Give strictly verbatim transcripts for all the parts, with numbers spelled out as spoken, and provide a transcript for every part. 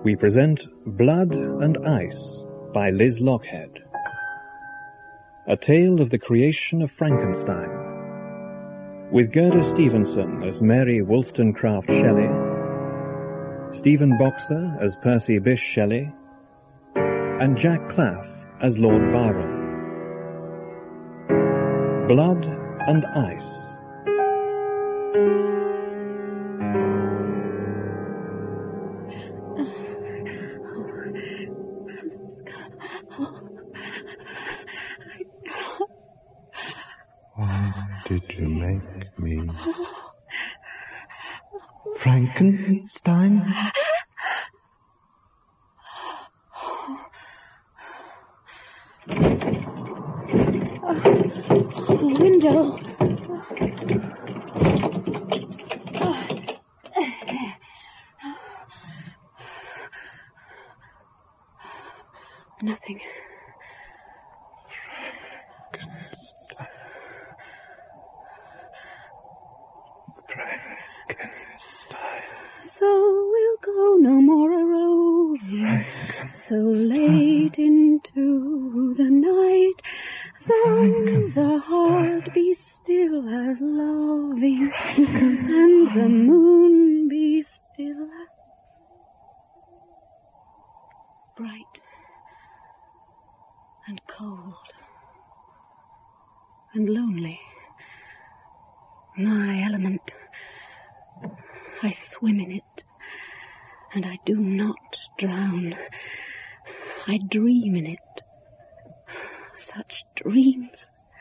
we present Blood and Ice by Liz Lockhead. A tale of the creation of Frankenstein. With Gerda Stevenson as Mary Wollstonecraft Shelley, Stephen Boxer as Percy Bysshe Shelley, and Jack Claff as Lord Byron. Blood and Ice. Why did you make me Frankenstein? The window. Nothing. So we'll go no more a-roving, so late into the night, though the heart be still as loving, and the moon be still as bright and cold and lonely. My element. I swim in it, and I do not drown. I dream in it. Such dreams.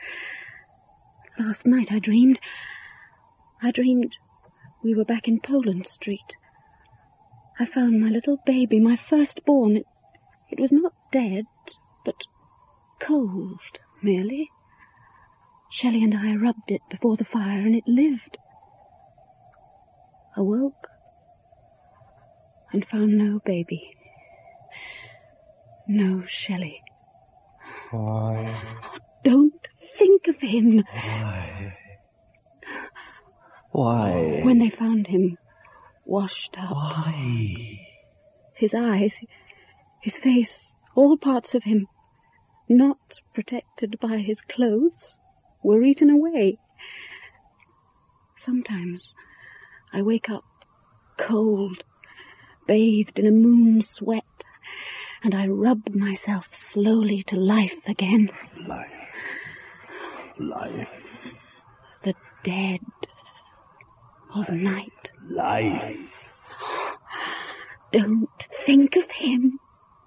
Last night I dreamed... I dreamed we were back in Poland Street. I found my little baby, my firstborn. It, it was not dead, but cold, merely. Shelley and I rubbed it before the fire, and it lived. Awoke and found no baby, no Shelley. Why? Oh, don't think of him. Why? Why? When they found him, washed up. Why? His eyes, his face, all parts of him, not protected by his clothes, were eaten away. Sometimes I wake up cold, bathed in a moon sweat, and I rub myself slowly to life again. Life. Life. The dead of night. Life. Don't think of him.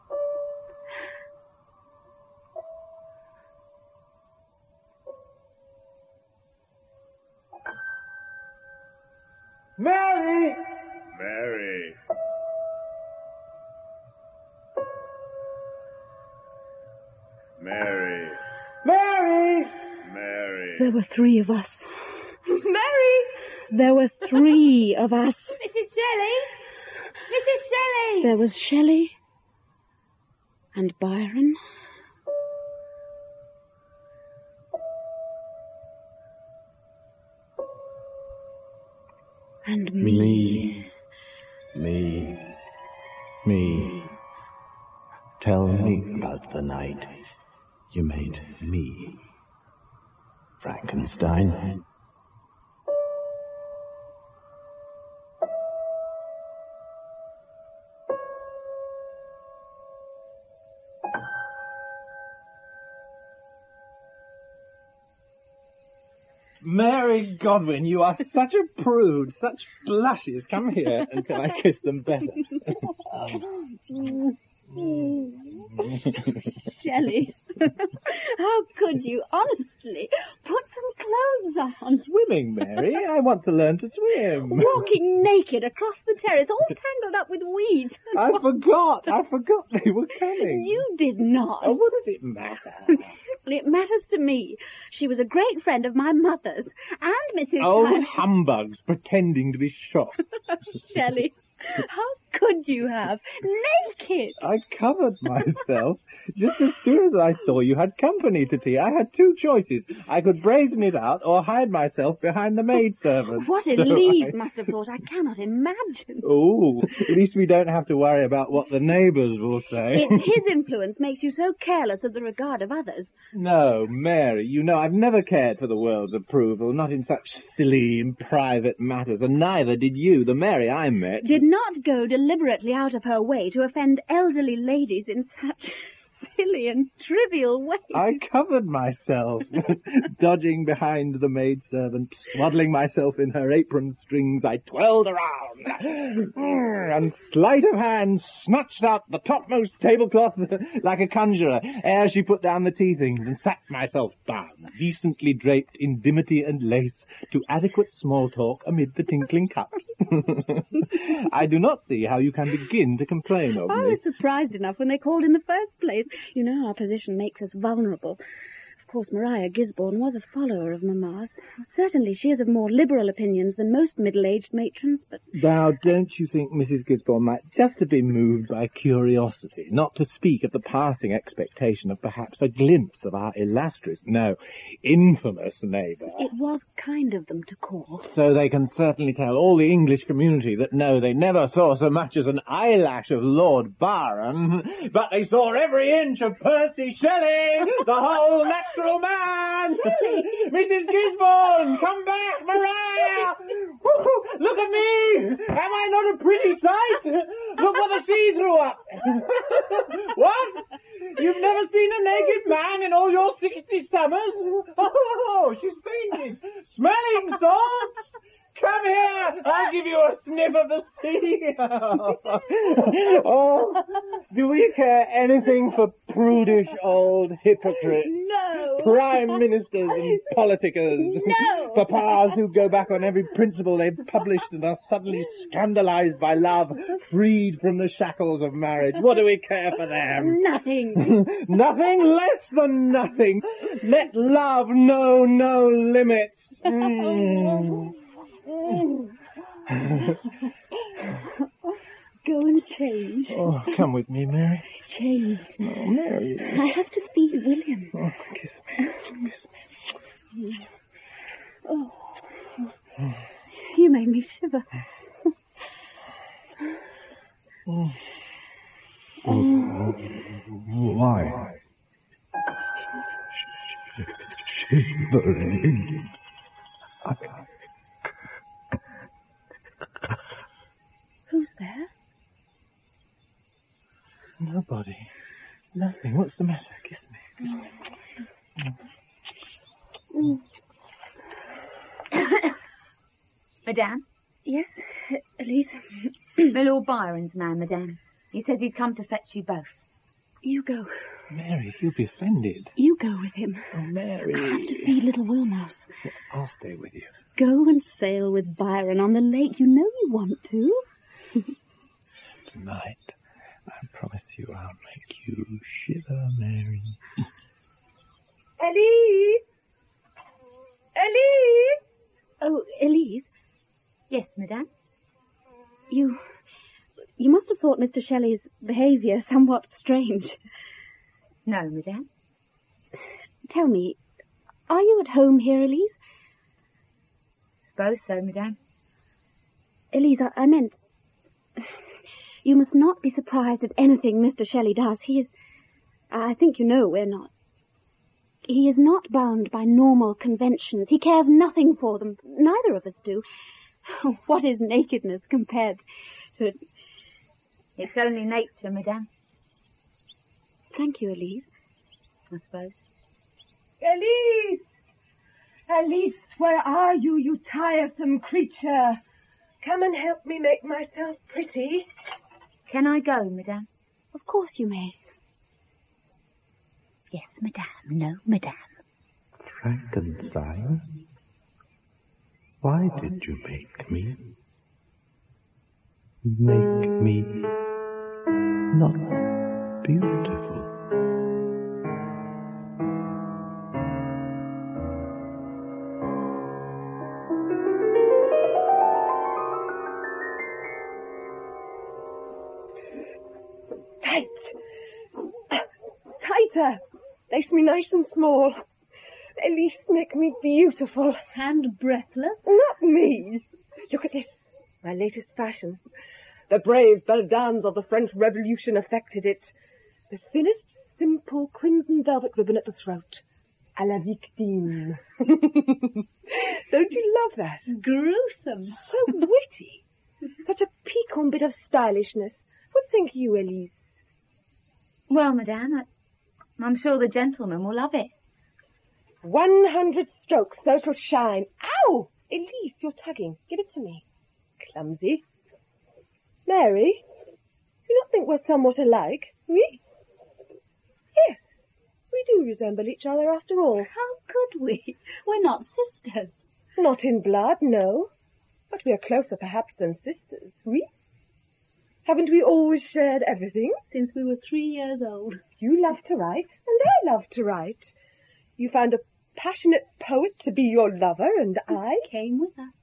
Mary! Mary. Mary. Mary! Mary. There were three of us. Mary! There were three of us. Missus Shelley! Missus Shelley! There was Shelley and Byron. And me. Me. Me. Me. Tell me about the night you made me Frankenstein. Mary Godwin, you are such a prude, such blushes. Come here until I kiss them better. Shelley, how could you, honestly, put some clothes on? Swimming, Mary. I want to learn to swim. Walking naked across the terrace, all tangled up with weeds. I forgot. I forgot they were coming. You did not. Oh, what does it matter? It matters to me. She was a great friend of my mother's, and Missus Oh, Tyler. humbugs, pretending to be shocked. Shelley, how could you have? Naked! I covered myself. Just as soon as I saw you had company to tea, I had two choices. I could brazen it out or hide myself behind the maidservant. What So Elise I- must have thought, I cannot imagine. Oh, at least we don't have to worry about what the neighbours will say. It's his influence makes you so careless of the regard of others. No, Mary, you know I've never cared for the world's approval, not in such silly, private matters, and neither did you, the Mary I met. Did not go deliberately out of her way to offend elderly ladies in such silly and trivial ways. I covered myself, dodging behind the maidservant, swaddling myself in her apron strings. I twirled around, and sleight of hand snatched out the topmost tablecloth like a conjurer ere she put down the tea things, and sat myself down, decently draped in dimity and lace, to adequate small talk amid the tinkling cups. I do not see how you can begin to complain of I me. was surprised enough when they called in the first place. You know our position makes us vulnerable. Of course, Maria Gisborne was a follower of Mamma's. Certainly she is of more liberal opinions than most middle-aged matrons, but... Now, don't you think Missus Gisborne might just have been moved by curiosity, not to speak of the passing expectation of perhaps a glimpse of our illustrious, no, infamous neighbour? It was kind of them to call. So they can certainly tell all the English community that no, they never saw so much as an eyelash of Lord Byron, but they saw every inch of Percy Shelley, the whole natural man! Missus Gisborne, come back, Maria! Woo-hoo, look at me! Am I not a pretty sight? Look what the sea threw up! What? You've never seen a naked man in all your sixty summers? Oh, she's fainted. Smelling salts? Come here, I'll give you a sniff of the sea. Oh, do we care anything for prudish old hypocrites? No. Prime ministers and politicos. No. Papas who go back on every principle they've published and are suddenly scandalized by love, freed from the shackles of marriage. What do we care for them? Nothing. Nothing less than nothing. Let love know no limits. Mm. Go and change. Oh, come with me, Mary. Change. Oh, Mary. I have to feed William. Oh, kiss me. Kiss me. Oh. You made me shiver. Oh, why? Shivering. I can't. Who's there? Nobody. Nothing. What's the matter? Kiss me. Kiss me. Madame? Yes, Elise. My Lord Byron's man, Madame. He says he's come to fetch you both. You go. Mary, he'll be offended. You go with him. Oh, Mary. I have to feed little Wilmouse. I'll stay with you. Go and sail with Byron on the lake. You know you want to. Tonight, I promise you I'll make you shiver, Mary. Elise! Elise! Oh, Elise, Yes, Madame? you... You must have thought Mister Shelley's behaviour somewhat strange. No, Madame. Tell me, are you at home here, Elise? Suppose so, Madame. Elise, I, I meant... You must not be surprised at anything Mister Shelley does. He is... I think you know we're not. He is not bound by normal conventions. He cares nothing for them. Neither of us do. What is nakedness compared to... It's only nature, Madame, Thank you, Elise. I suppose. Elise! Elise, where are you, you tiresome creature? Come and help me make myself pretty. Can I go, Madame? Of course you may. Yes, Madame. No, Madame. Frankenstein? Why did you make me? Make me not beautiful. tighter. Lace me nice and small. Elise, make me beautiful. And breathless. Not me. Look at this, my latest fashion. The brave Beldans of the French Revolution affected it. The thinnest, simple crimson velvet ribbon at the throat. À la victime. Don't you love that? Gruesome. So witty. Such a piquant bit of stylishness. What think you, Elise? Well, madame, I, I'm sure the gentleman will love it. One hundred strokes, so it'll shine. Ow! Elise, you're tugging. Give it to me. Clumsy. Mary, do you not think we're somewhat alike? We? Yes, we do resemble each other after all. How could we? We're not sisters. Not in blood, no. But we are closer perhaps than sisters. We? Haven't we always shared everything? Since we were three years old. You love to write, and I love to write. You found a passionate poet to be your lover, and I came with us.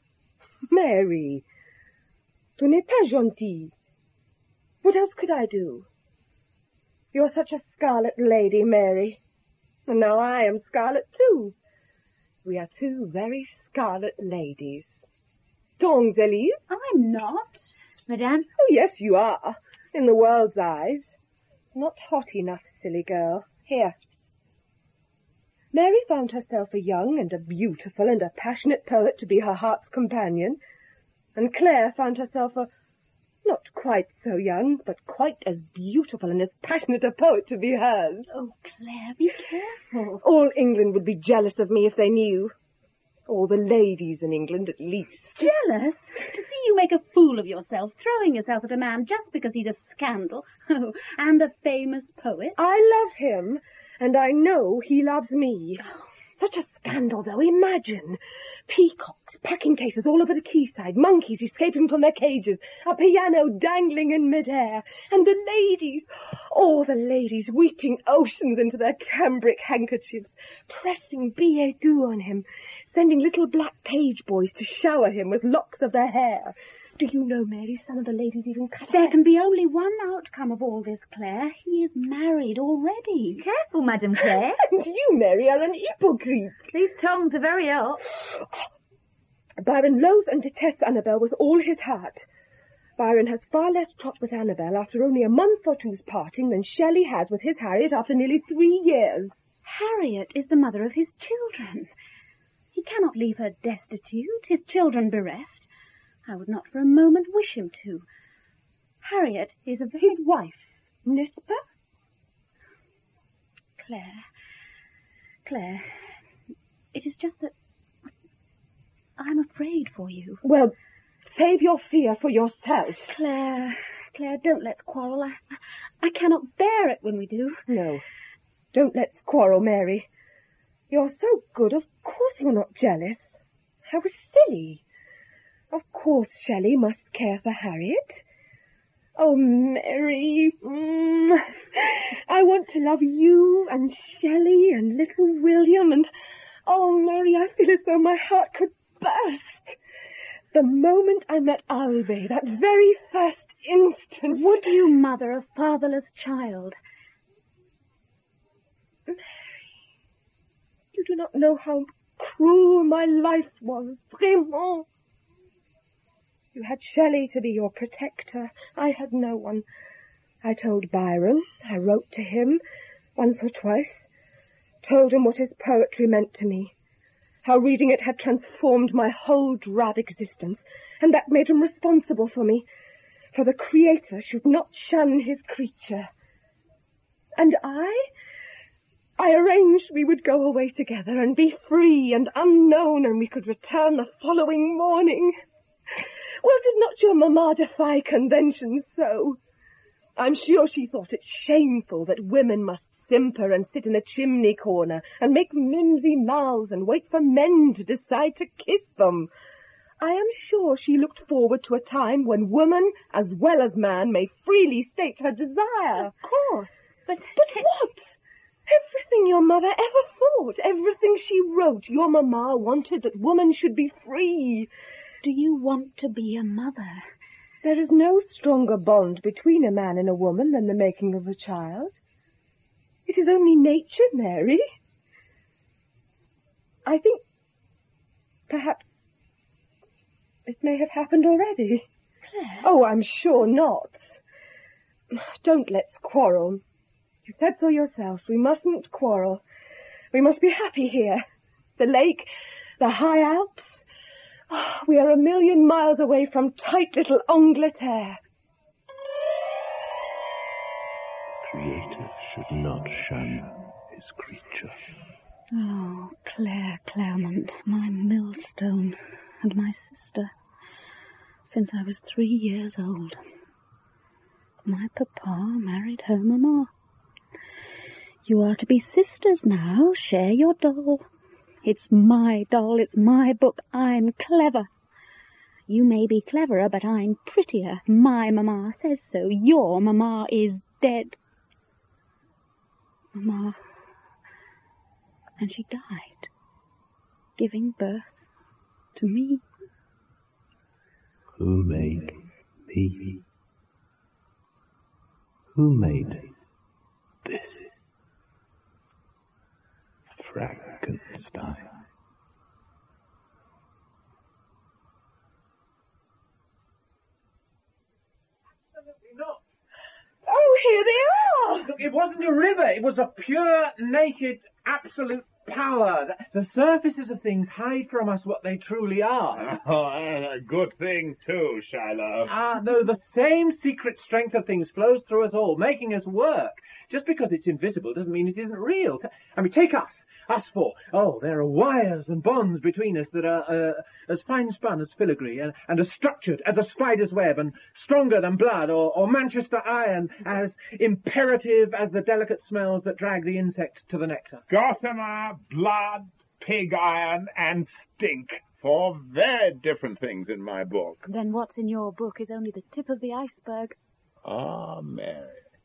Mary, tu n'es pas gentille. What else could I do? You're such a scarlet lady, Mary. And now I am scarlet too. We are two very scarlet ladies. Tongues, Elise? I'm not. Madame? Oh, yes, you are, in the world's eyes. Not hot enough, silly girl. Here. Mary found herself a young and a beautiful and a passionate poet to be her heart's companion, and Claire found herself a not quite so young, but quite as beautiful and as passionate a poet to be hers. Oh, Claire, be careful. All England would be jealous of me if they knew. All the ladies in England, at least. Jealous? To see you make a fool of yourself, throwing yourself at a man just because he's a scandal. Oh, and a famous poet. I love him, and I know he loves me. Such a scandal, though. Imagine. Peacocks, packing cases all over the quayside, monkeys escaping from their cages, a piano dangling in midair, and the ladies, all the ladies weeping oceans into their cambric handkerchiefs, pressing billets doux on him, sending little black page boys to shower him with locks of their hair. Do you know, Mary, some of the ladies even cut There hair. can be only one outcome of all this, Claire. He is married already. Careful, Madame Claire. And you, Mary, are an hypocrite. These tongues are very hot. Byron loathes and detests Annabel with all his heart. Byron has far less trot with Annabel after only a month or two's parting than Shelley has with his Harriet after nearly three years. Harriet is the mother of his children. He cannot leave her destitute, his children bereft. I would not for a moment wish him to. Harriet is a very... His wife, n'est-ce pas? Claire, Claire, it is just that I'm afraid for you. Well, save your fear for yourself. Claire, Claire, don't let's quarrel. I, I cannot bear it when we do. No, don't let's quarrel, Mary. You're so good, of course you're not jealous. I was silly. Of course Shelley must care for Harriet. Oh, Mary, mm, I want to love you and Shelley and little William and... Oh, Mary, I feel as though my heart could burst. The moment I met Albe, that very first instant... Would you mother a fatherless child? Mary, you do not know how cruel my life was, vraiment. You had Shelley to be your protector. I had no one. I told Byron. I wrote to him once or twice. Told him what his poetry meant to me. How reading it had transformed my whole drab existence. And that made him responsible for me. For the Creator should not shun his creature. And I... I arranged we would go away together and be free and unknown, and we could return the following morning. Well, did not your mamma defy conventions so? I'm sure she thought it shameful that women must simper and sit in a chimney corner and make mimsy mouths and wait for men to decide to kiss them. I am sure she looked forward to a time when woman, as well as man, may freely state her desire. Of course. But, but what? Everything your mother ever thought, everything she wrote, your mamma wanted that woman should be free. Do you want to be a mother? There is no stronger bond between a man and a woman than the making of a child. It is only nature, Mary. I think perhaps it may have happened already. Claire? Oh, I'm sure not. Don't let's quarrel. You said so yourself. We mustn't quarrel. We must be happy here. The lake, the high Alps. Oh, we are a million miles away from tight little Angleterre. The Creator should not shun his creature. Oh, Claire Claremont, my millstone, and my sister, since I was three years old. My papa married her mamma. You are to be sisters now. Share your doll. It's my doll. It's my book. I'm clever. You may be cleverer, but I'm prettier. My mamma says so. Your mamma is dead. Mamma. And she died, giving birth to me. Who made me? Who made this? Frankenstein. Absolutely not. Oh, here they are! Look, it wasn't a river. It was a pure, naked, absolute power. The surfaces of things hide from us what they truly are. Oh, and a good thing too, Shiloh. Ah, no, the same secret strength of things flows through us all, making us work. Just because it's invisible doesn't mean it isn't real. I mean, take us. Us four. Oh, there are wires and bonds between us that are uh, as fine-spun as filigree and, and as structured as a spider's web and stronger than blood or, or Manchester iron, as imperative as the delicate smells that drag the insect to the nectar. Gossamer, blood, pig iron, and stink. Four very different things in my book. Then what's in your book is only the tip of the iceberg. Ah, Mary.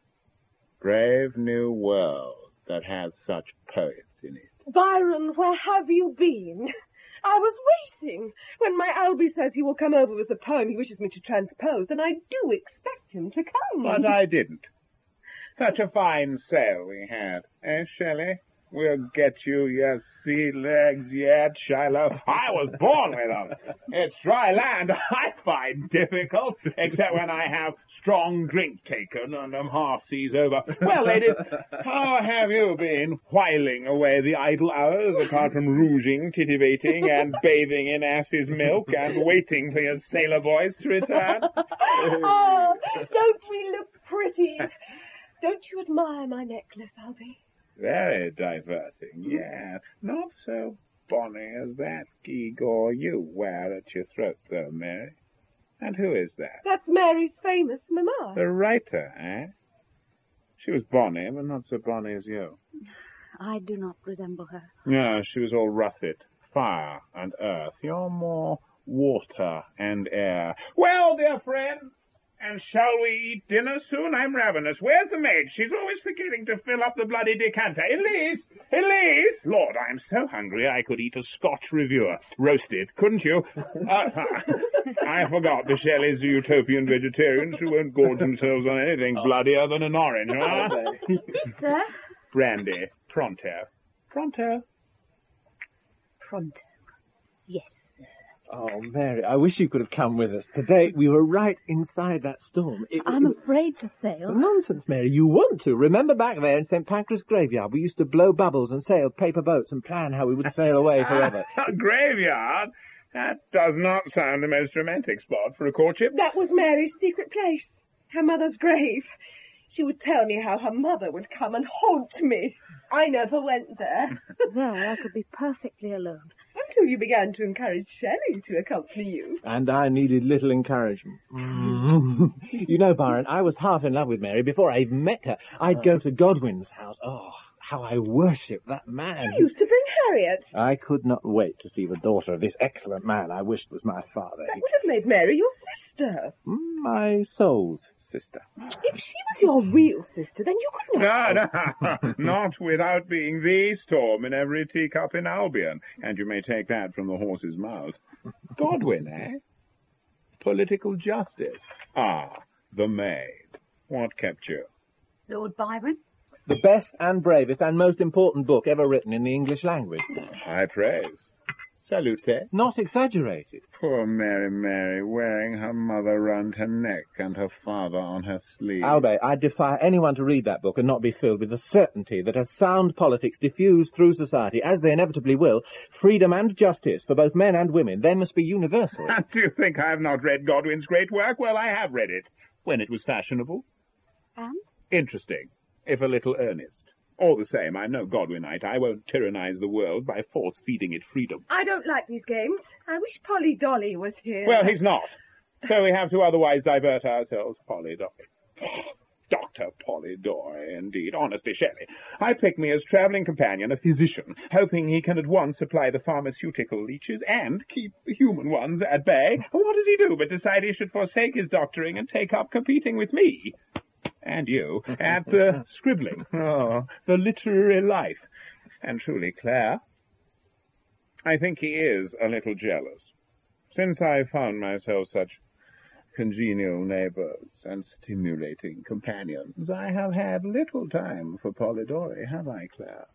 Brave new world that has such poets in it. Byron, where have you been? I was waiting. When my Albie says he will come over with the poem he wishes me to transpose, then I do expect him to come. But I didn't. Such a fine sail we had. Eh, Shelley? We'll get you your sea legs yet, Shiloh. I was born with them. It's dry land I find difficult, except when I have strong drink taken and am half seas over. Well, ladies, how have you been whiling away the idle hours, apart from rouging, titivating, and bathing in ass's milk, and waiting for your sailor boys to return? Oh, don't we look pretty? Don't you admire my necklace, Albie? Very diverting, yes. Not so bonny as that gewgaw you wear at your throat, though, Mary. And who is that? That's Mary's famous mamma. The writer, eh? She was bonny, but not so bonny as you. I do not resemble her. No, she was all russet. Fire and earth. You're more water and air. Well, dear friend, and shall we eat dinner soon? I'm ravenous. Where's the maid? She's always forgetting to fill up the bloody decanter. Elise! Elise! Lord, I'm so hungry I could eat a Scotch Reviewer. Roasted, couldn't you? Uh, I forgot the Shelleys are utopian vegetarians who won't gorge themselves on anything bloodier than an orange, huh? Sir? Brandy. Pronto. Pronto. Pronto. Yes, sir. Oh, Mary, I wish you could have come with us. Today, we were right inside that storm. It, I'm it, afraid to sail. Nonsense, Mary. You want to. Remember back there in Saint Pancras Graveyard, we used to blow bubbles and sail paper boats and plan how we would sail away forever. A graveyard? That does not sound the most romantic spot for a courtship. That was Mary's secret place, her mother's grave. She would tell me how her mother would come and haunt me. I never went there. There, I could be perfectly alone. Until you began to encourage Shelley to accompany you. And I needed little encouragement. You know, Byron, I was half in love with Mary before I even met her. I'd go to Godwin's house. Oh, how I worship that man. You used to bring Harriet. I could not wait to see the daughter of this excellent man I wished was my father. That would have made Mary your sister. My soul's sister. If she was your real sister, then you couldn't have... No, no, not without being the storm in every teacup in Albion. And you may take that from the horse's mouth. Godwin, eh? Political justice. Ah, the maid. What kept you? Lord Byron? The best and bravest and most important book ever written in the English language. High praise. Salute. Not exaggerated. Poor Mary Mary, wearing her mother round her neck and her father on her sleeve. Albert, I defy anyone to read that book and not be filled with the certainty that as sound politics diffuse through society, as they inevitably will, freedom and justice for both men and women then must be universal. Do you think I have not read Godwin's great work? Well, I have read it. When it was fashionable. And? Interesting, if a little earnest. All the same, I'm no Godwinite. I won't tyrannize the world by force-feeding it freedom. I don't like these games. I wish Polly Dolly was here. Well, he's not. So we have to otherwise divert ourselves. Polly Dolly. Doctor Polidori, indeed. Honestly, Shelley, I pick me as travelling companion a physician, hoping he can at once supply the pharmaceutical leeches and keep the human ones at bay. What does he do but decide he should forsake his doctoring and take up competing with me? And you, at the scribbling. Oh, the literary life. And truly, Claire, I think he is a little jealous. Since I found myself such congenial neighbours and stimulating companions, I have had little time for Polidori, have I, Claire?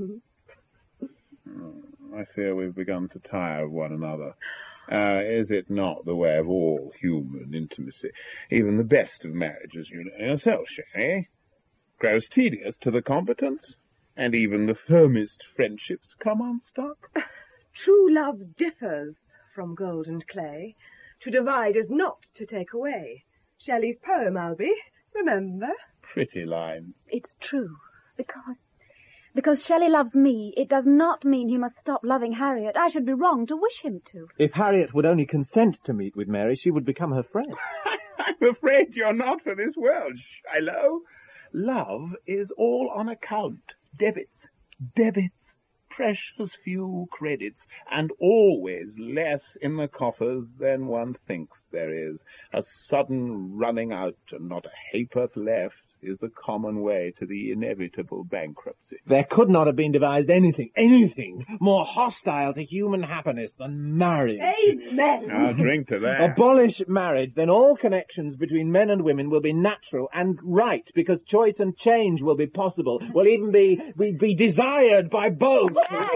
oh, I fear we've begun to tire of one another. Uh, is it not the way of all human intimacy? Even the best of marriages, you know yourself, Shelley, grows tedious to the combatants, and even the firmest friendships come unstuck. True love differs from gold and clay. To divide is not to take away. Shelley's poem, Albie, remember? Pretty lines. It's true, because... Because Shelley loves me, it does not mean he must stop loving Harriet. I should be wrong to wish him to. If Harriet would only consent to meet with Mary, she would become her friend. I'm afraid you're not for this world, Shiloh. Love is all on account. Debits. Debits. Precious few credits, and always less in the coffers than one thinks there is. A sudden running out and not a ha'porth left is the common way to the inevitable bankruptcy. There could not have been devised anything, anything more hostile to human happiness than marriage. Amen! I'll drink to that. Abolish marriage, then all connections between men and women will be natural and right, because choice and change will be possible, will even be, be, be desired by both.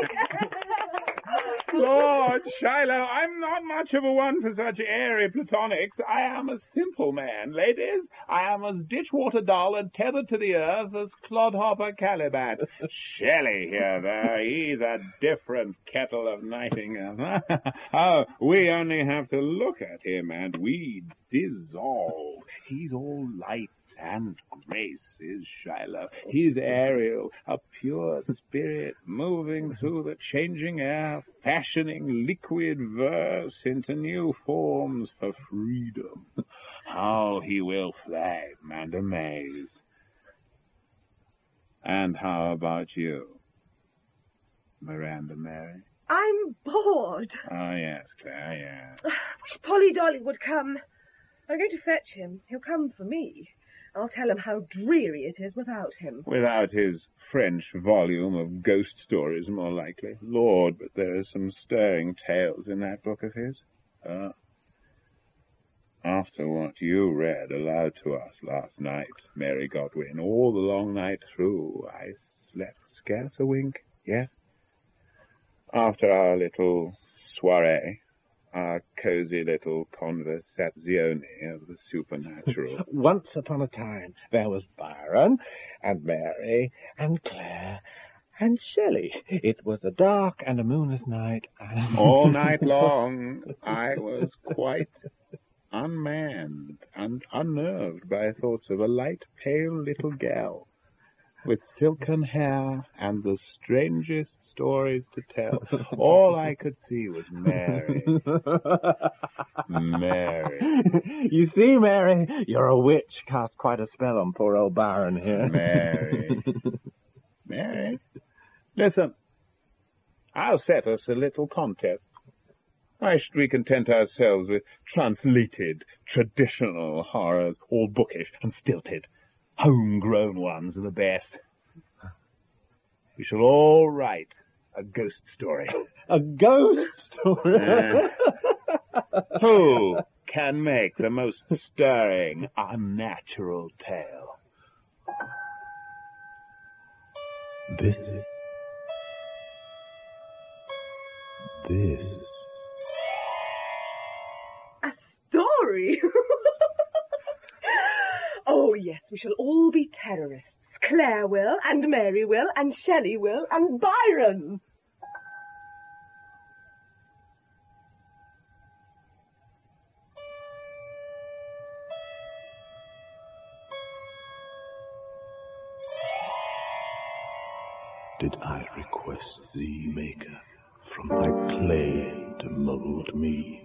Lord Shiloh, I'm not much of a one for such airy platonics. I am a simple man, ladies. I am as ditchwater dull and tethered to the earth as clodhopper Caliban. Shelley here, though, he's a different kettle of nightingale. Oh, we only have to look at him and we dissolve. He's all light and grace, is Shiloh. He's Ariel, a pure spirit moving through the changing air, fashioning liquid verse into new forms for freedom. How he will flame and amaze. And how about you, Miranda Mary? I'm bored. Oh, yes, Claire, yes. Wish Polly Dolly would come. I'm going to fetch him. He'll come for me. I'll tell him how dreary it is without him. Without his French volume of ghost stories, more likely. Lord, but there are some stirring tales in that book of his. Uh, after what you read aloud to us last night, Mary Godwin, all the long night through, I slept scarce a wink, yes. After our little soiree, our cosy little conversazione of the supernatural. Once upon a time, there was Byron, and Mary, and Claire, and Shelley. It was a dark and a moonless night, and... All night long, I was quite unmanned and unnerved by thoughts of a light, pale little gal with silken hair and the strangest stories to tell. All I could see was Mary. Mary. You see, Mary, you're a witch. Cast quite a spell on poor old Byron here. Mary. Mary. Listen, I'll set us a little contest. Why should we content ourselves with translated, traditional horrors, all bookish and stilted? Homegrown ones are the best. We shall all write a ghost story. A ghost story? Uh, who can make the most stirring, unnatural tale? This... This... A story? Oh, yes, we shall all be terrorists. Claire will, and Mary will, and Shelley will, and Byron. Did I request thee, Maker, from thy clay to mould me?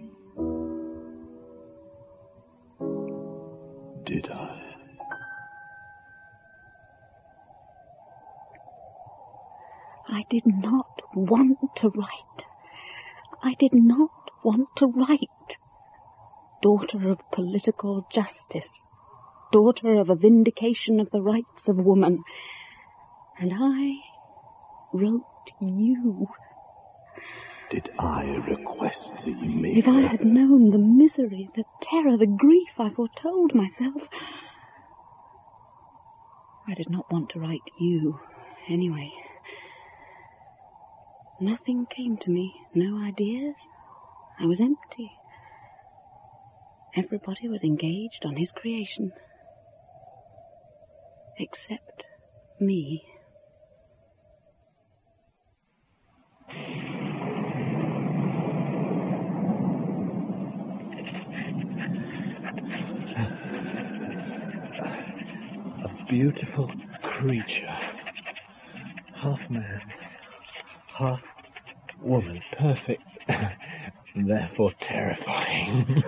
Did I? I did not want to write. I did not want to write. Daughter of political justice. Daughter of a vindication of the rights of woman. And I wrote you. Did I request thee, Maker? If I had known the misery, the terror, the grief I foretold myself, I did not want to write you, anyway. Nothing came to me, no ideas. I was empty. Everybody was engaged on his creation. Except me. A beautiful creature. Half man, half woman. Perfect. And therefore terrifying.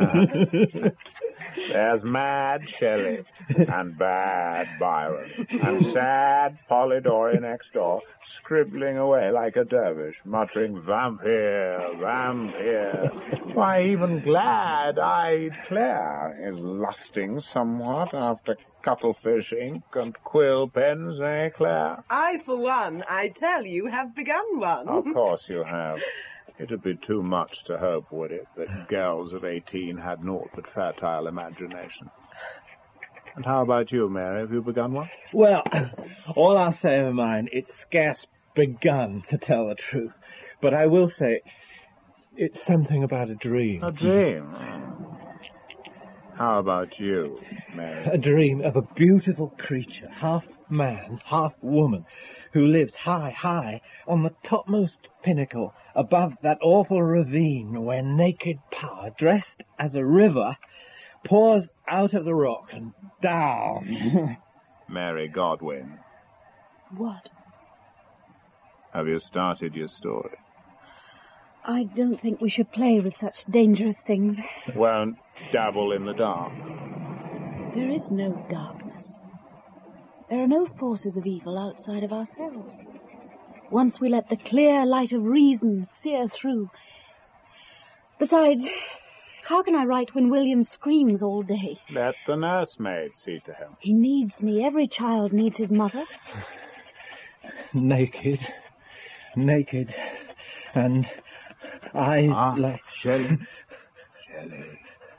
There's mad Shelley, and bad Byron, and sad Polidori next door, scribbling away like a dervish, muttering, vampire, vampire. Why, even glad-eyed Claire is lusting somewhat after cuttlefish ink and quill pens, eh, Claire? I, for one, I tell you, have begun one. Of course you have. It'd be too much to hope, would it, that girls of eighteen had naught but fertile imagination. And how about you, Mary? Have you begun one? Well, all I'll say of mine, it's scarce begun, to tell the truth. But I will say, it's something about a dream. A dream? How about you, Mary? A dream of a beautiful creature, half man, half woman, who lives high, high on the topmost pinnacle above that awful ravine where naked power, dressed as a river, pours out of the rock and down. Mary Godwin. What? Have you started your story? I don't think we should play with such dangerous things. Won't dabble in the dark. There is no darkness. There are no forces of evil outside of ourselves. Once we let the clear light of reason sear through. Besides, how can I write when William screams all day? Let the nursemaid see to him. He needs me. Every child needs his mother. Naked, naked, and eyes ah, like... Shelley. Shelley.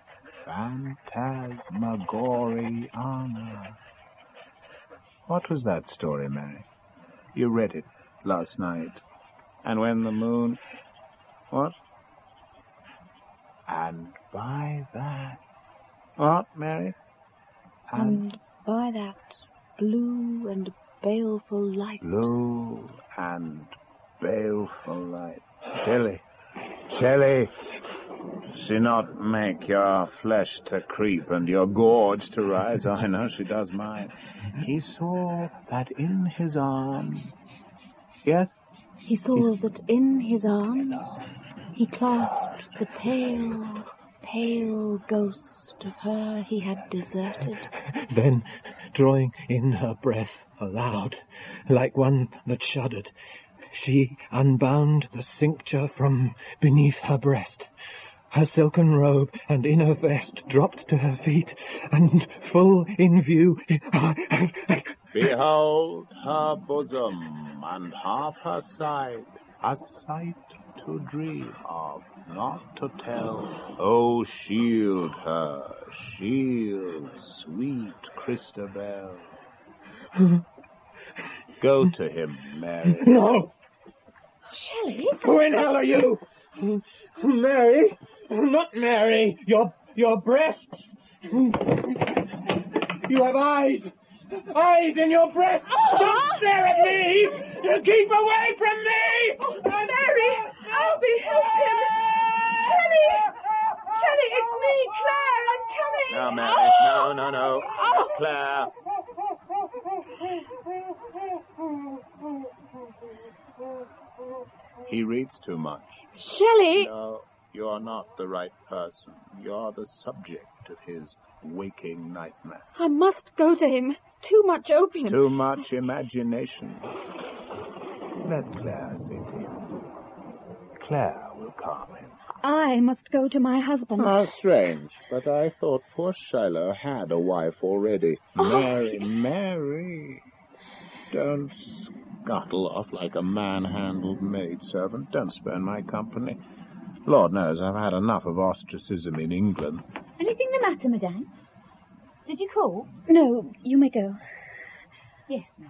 Phantasmagoriana. What was that story, Mary? You read it last night. And when the moon... What? And by that... What, Mary? And, and by that blue and baleful light. Blue and baleful light. Shelley. Shelley. See not make your flesh to creep and your gorge to rise. I know she does mine. He saw that in his arms... Yes? He saw that in his arms he clasped the pale, pale ghost of her he had deserted. Then, drawing in her breath aloud, like one that shuddered, she unbound the cincture from beneath her breast. Her silken robe and inner vest dropped to her feet, and full in view... Behold her bosom and half her side, a sight to dream of, not to tell. Oh, shield her, shield sweet Christabel. Go to him, Mary. No! Shelley? Who in hell are you? Mary? Not Mary. Your, your breasts. You have eyes. Eyes in your breasts. Oh. Don't stare at me. Keep away from me. Oh, Mary, I'll be helping. Shelley! Shelley, it's me, Claire. I'm coming. No, Mary. No, no, no. Oh. Claire. He reads too much. Shelley! No, you're not the right person. You're the subject of his waking nightmare. I must go to him. Too much opium. Too much imagination. Let Claire see to him. Claire will calm him. I must go to my husband. How strange, but I thought poor Shiloh had a wife already. Oh. Mary, Mary, don't scuttle off like a man-handled maidservant. Don't spurn my company. Lord knows I've had enough of ostracism in England. Anything the matter, madame? Did you call? No, you may go. Yes, ma'am.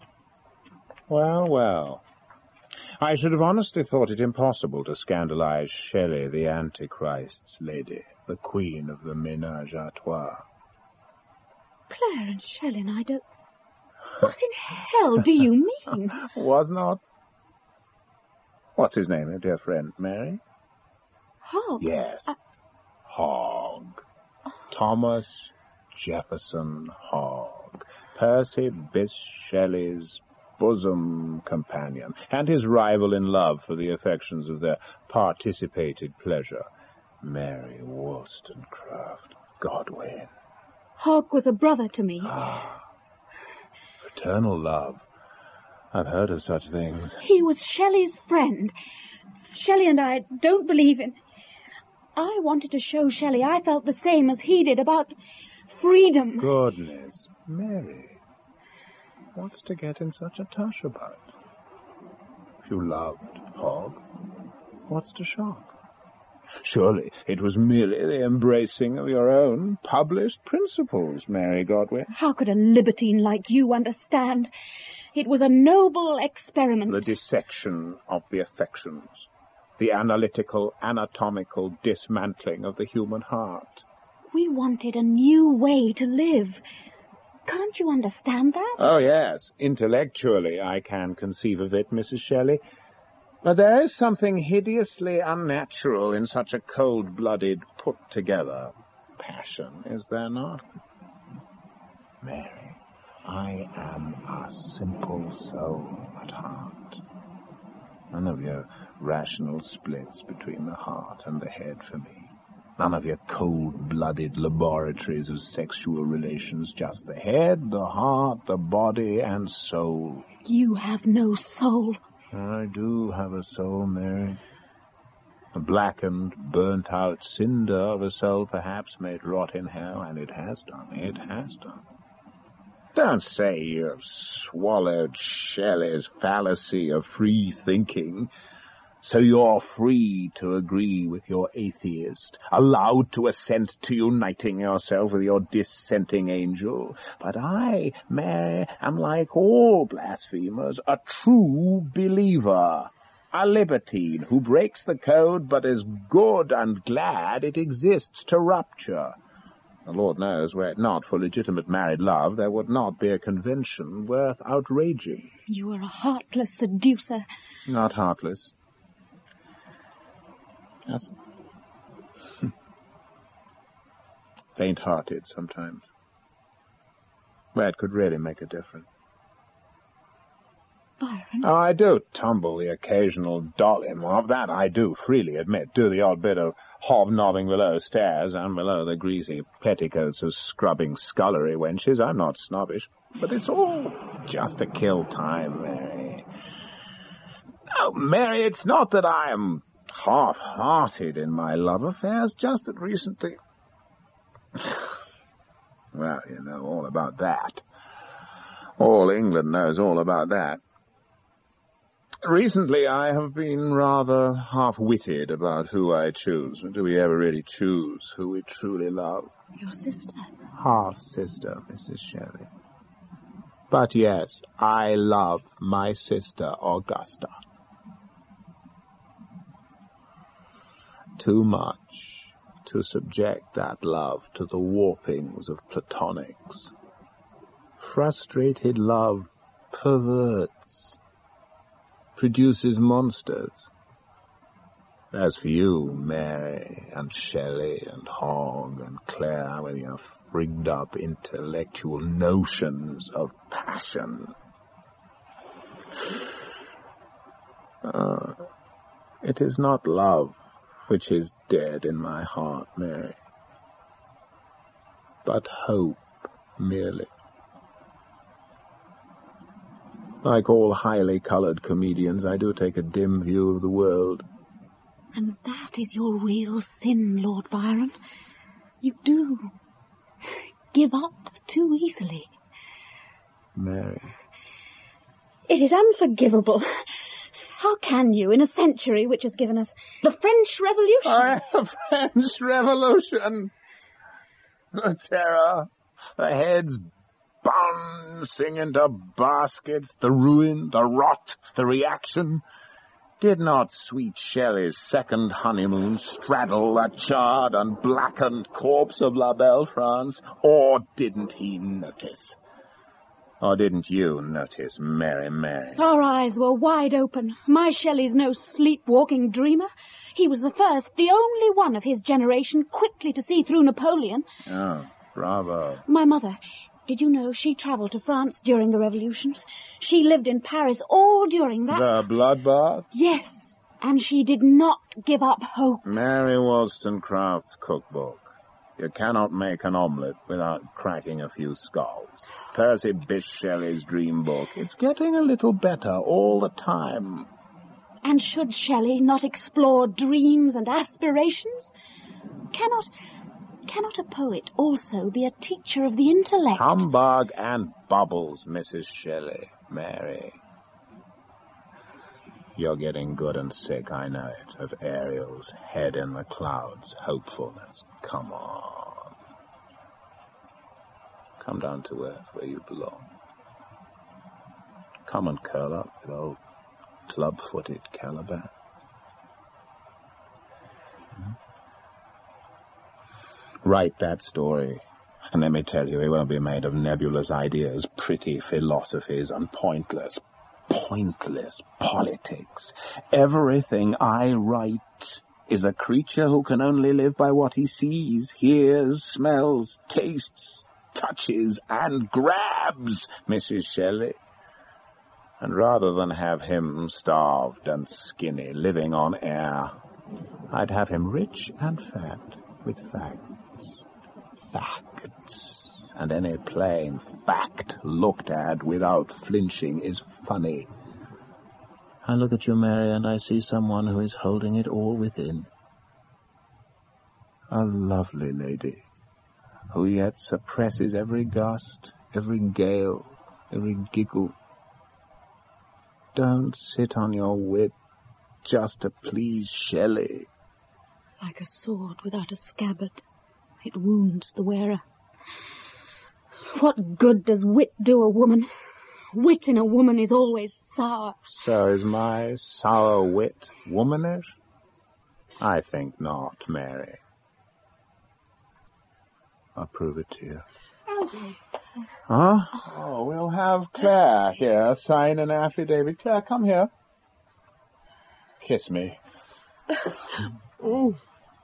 Well, well. I should have honestly thought it impossible to scandalize Shelley, the Antichrist's lady, the queen of the ménage à trois. Claire and Shelley and I don't... What in hell do you mean? Was not. What's his name, your dear friend, Mary? Hogg? Yes. Uh... Hogg. Thomas Jefferson Hogg. Percy Bysshe Shelley's bosom companion, and his rival in love for the affections of their participated pleasure, Mary Wollstonecraft Godwin. Hogg was a brother to me. Ah, fraternal love. I've heard of such things. He was Shelley's friend. Shelley and I don't believe in... I wanted to show Shelley I felt the same as he did about freedom. Goodness, Mary. What's to get in such a tush about? If you loved Hogg, what's to shock? Surely it was merely the embracing of your own published principles, Mary Godwin. How could a libertine like you understand? It was a noble experiment. The dissection of the affections. The analytical, anatomical dismantling of the human heart. We wanted a new way to live. Can't you understand that? Oh, yes. Intellectually, I can conceive of it, Missus Shelley. But there is something hideously unnatural in such a cold-blooded, put-together passion, is there not? Mary, I am a simple soul at heart. None of your rational splits between the heart and the head for me. None of your cold-blooded laboratories of sexual relations, just the head, the heart, the body, and soul. You have no soul. I do have a soul, Mary. A blackened, burnt-out cinder of a soul, perhaps, made rot in hell, and it has done, it has done. Don't say you've swallowed Shelley's fallacy of free thinking, so you're free to agree with your atheist, allowed to assent to uniting yourself with your dissenting angel. But I, Mary, am like all blasphemers, a true believer, a libertine who breaks the code but is good and glad it exists to rupture. The Lord knows, were it not for legitimate married love, there would not be a convention worth outraging. You are a heartless seducer. Not heartless. Yes. Faint-hearted sometimes. Where it could really make a difference. Byron? Oh, I do tumble the occasional dolly mob, that I do freely admit. Do the odd bit of hobnobbing below stairs and below the greasy petticoats of scrubbing scullery wenches. I'm not snobbish, but it's all just to kill time, Mary. Oh, Mary, it's not that I am half-hearted in my love affairs, just that recently... Well, you know all about that. All England knows all about that. Recently I have been rather half-witted about who I choose. Do we ever really choose who we truly love? Your sister? Half-sister, Missus Shelley. But yes, I love my sister Augusta. Too much to subject that love to the warpings of platonics. Frustrated love perverts, produces monsters. As for you, Mary, and Shelley, and Hogg, and Claire, with your frigged up intellectual notions of passion. Uh, it is not love which is dead in my heart, Mary, but hope merely. Like all highly coloured comedians, I do take a dim view of the world. And that is your real sin, Lord Byron. You do give up too easily. Mary. It is unforgivable. How can you, in a century which has given us the French Revolution? Oh, the French Revolution! The terror, the heads bouncing into baskets, the ruin, the rot, the reaction. Did not sweet Shelley's second honeymoon straddle that charred and blackened corpse of La Belle France? Or didn't he notice? Or didn't you notice, Mary, Mary? Our eyes were wide open. My Shelley's no sleepwalking dreamer. He was the first, the only one of his generation quickly to see through Napoleon. Oh, bravo. My mother, did you know she travelled to France during the Revolution? She lived in Paris all during that. The bloodbath? Yes, and she did not give up hope. Mary Wollstonecraft's cookbook. You cannot make an omelette without cracking a few skulls. Percy Bysshe Shelley's dream book. It's getting a little better all the time. And should Shelley not explore dreams and aspirations? Cannot... Cannot a poet also be a teacher of the intellect? Humbug and bubbles, Missus Shelley, Mary. You're getting good and sick, I know it, of Ariel's head in the clouds, hopefulness. Come on. Come down to earth where you belong. Come and curl up with old club-footed Caliban. Hmm? Write that story, and let me tell you, it won't be made of nebulous ideas, pretty philosophies, and pointless, pointless politics. Everything I write is a creature who can only live by what he sees, hears, smells, tastes, touches, and grabs, Missus Shelley. And rather than have him starved and skinny, living on air, I'd have him rich and fat with facts. Facts. And any plain fact looked at without flinching is funny. I look at you, Mary, and I see someone who is holding it all within. A lovely lady, who yet suppresses every gust, every gale, every giggle. Don't sit on your wit just to please Shelley. Like a sword without a scabbard, it wounds the wearer. What good does wit do a woman? Wit in a woman is always sour. So is my sour wit womanish? I think not, Mary. I'll prove it to you. Albie. Huh? Oh, we'll have Claire here sign an affidavit. Claire, come here. Kiss me. Ooh.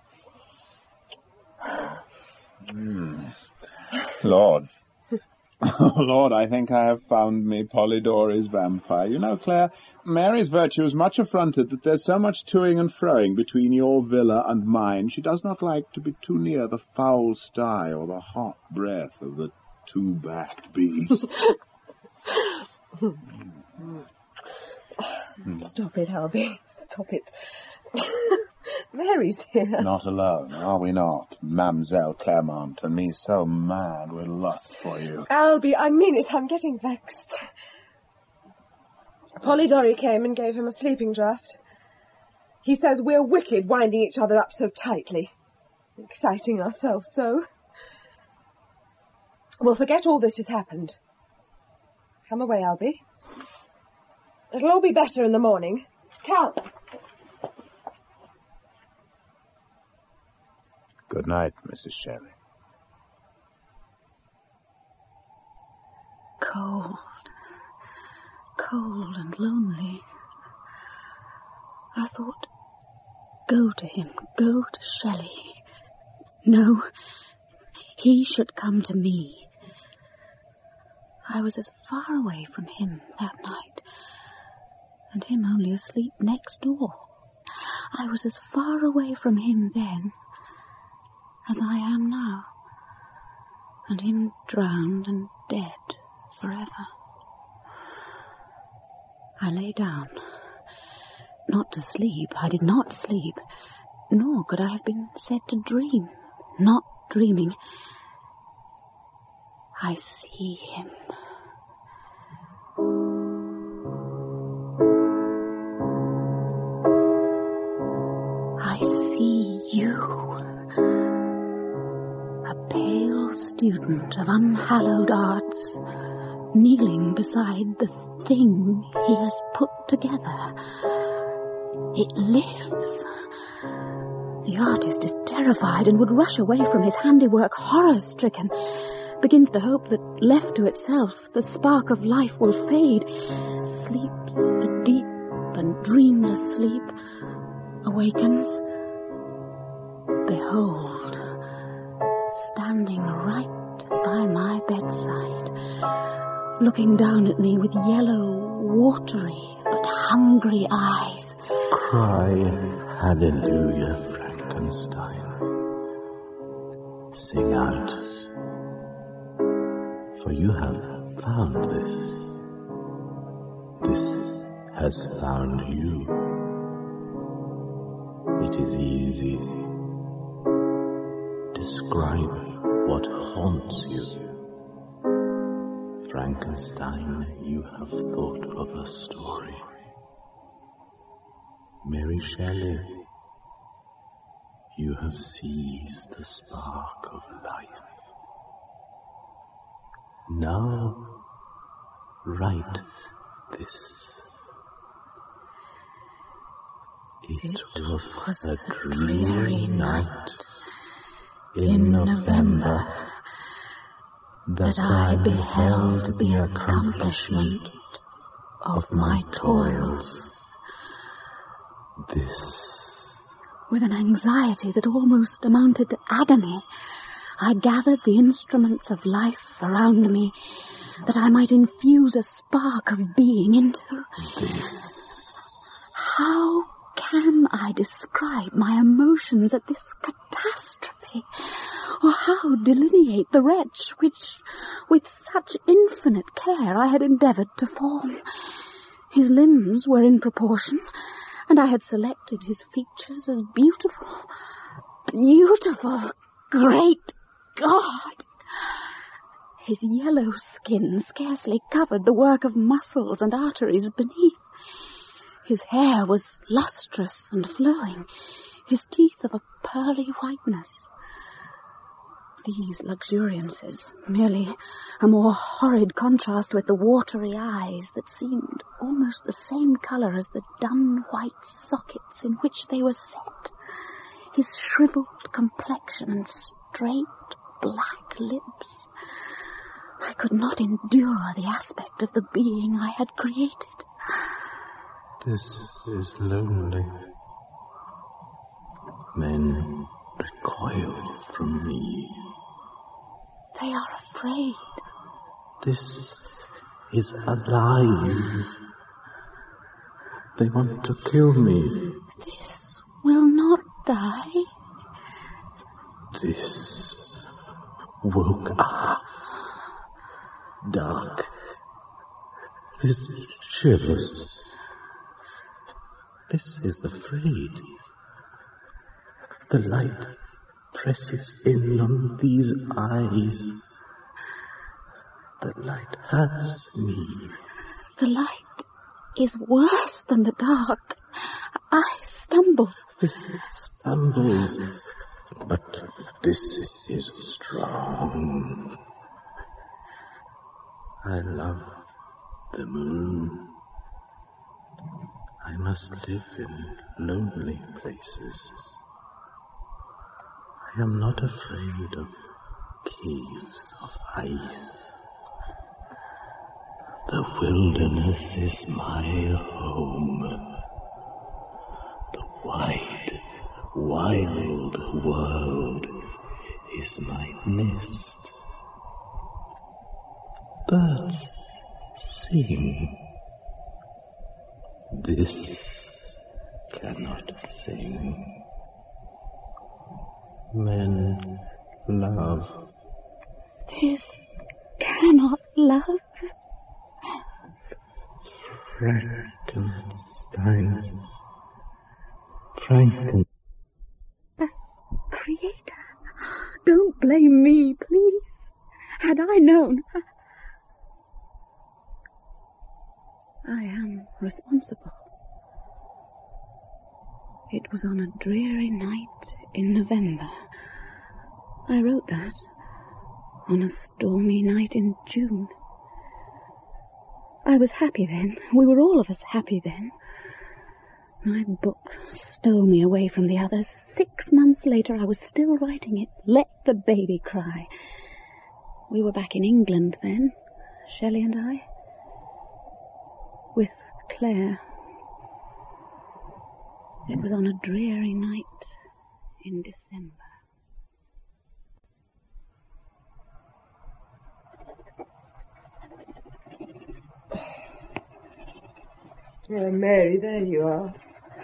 Mm. Lord. Oh, Lord, I think I have found me Polydori's vampire. You know, Claire, Mary's virtue is much affronted that there's so much toing and froing between your villa and mine. She does not like to be too near the foul sty or the hot breath of the two-backed beast. Stop it, Albie. Stop it. Mary's here. Not alone, are we not? Mademoiselle Claremont and me so mad with lust for you. Albie, I mean it. I'm getting vexed. Polydori came and gave him a sleeping draught. He says we're wicked, winding each other up so tightly. Exciting ourselves so. We'll forget all this has happened. Come away, Albie. It'll all be better in the morning. Cal! Good night, Missus Shelley. Cold. Cold and lonely. I thought, go to him, go to Shelley. No, he should come to me. I was as far away from him that night, and him only asleep next door. I was as far away from him then as I am now, and him drowned and dead forever. I lay down. Not to sleep. I did not sleep. Nor could I have been said to dream. Not dreaming. I see him. I see you. A pale student of unhallowed arts, kneeling beside the thing he has put together. It lives. The artist is terrified and would rush away from his handiwork, horror-stricken. Begins to hope that, left to itself, the spark of life will fade. Sleeps a deep and dreamless sleep. Awakens. Behold, standing right by my bedside, looking down at me with yellow, watery, but hungry eyes. Cry hallelujah, Frankenstein. Sing out, for you have found this. This has found you. It is easy. Describe what haunts you. Frankenstein, you have thought of a story. Mary Shelley, you have seized the spark of life. Now, write this. It, it was, was a dreary night in November that I beheld the accomplishment of my toils. This. With an anxiety that almost amounted to agony, I gathered the instruments of life around me, that I might infuse a spark of being into. This. How can I describe my emotions at this catastrophe, or how delineate the wretch which, with such infinite care, I had endeavoured to form? His limbs were in proportion, and I had selected his features as beautiful. Beautiful! Great God! His yellow skin scarcely covered the work of muscles and arteries beneath. His hair was lustrous and flowing, his teeth of a pearly whiteness. These luxuriances, merely a more horrid contrast with the watery eyes that seemed almost the same colour as the dun white sockets in which they were set, his shrivelled complexion and straight black lips. I could not endure the aspect of the being I had created. This is lonely. Men recoil from me. They are afraid. This is alive. They want to kill me. This will not die. This woke up. Dark. This shivers. This is afraid. The light presses in on these eyes. The light hurts me. The light is worse than the dark. I stumble. This stumbles, but this is strong. I love the moon. I must live in lonely places. I am not afraid of caves of ice. The wilderness is my home. The wide, wild world is my nest. Birds sing. This cannot sing. Men love. This cannot love. Frankenstein's Franken. As creator, don't blame me, please. Had I known, I am responsible. It was on a dreary night in November. I wrote that on a stormy night in June. I was happy then. We were all of us happy then. My book stole me away from the others. Six months later, I was still writing it. Let the baby cry. We were back in England then, Shelley and I, with Claire. It was on a dreary night in December. Oh, Mary, there you are.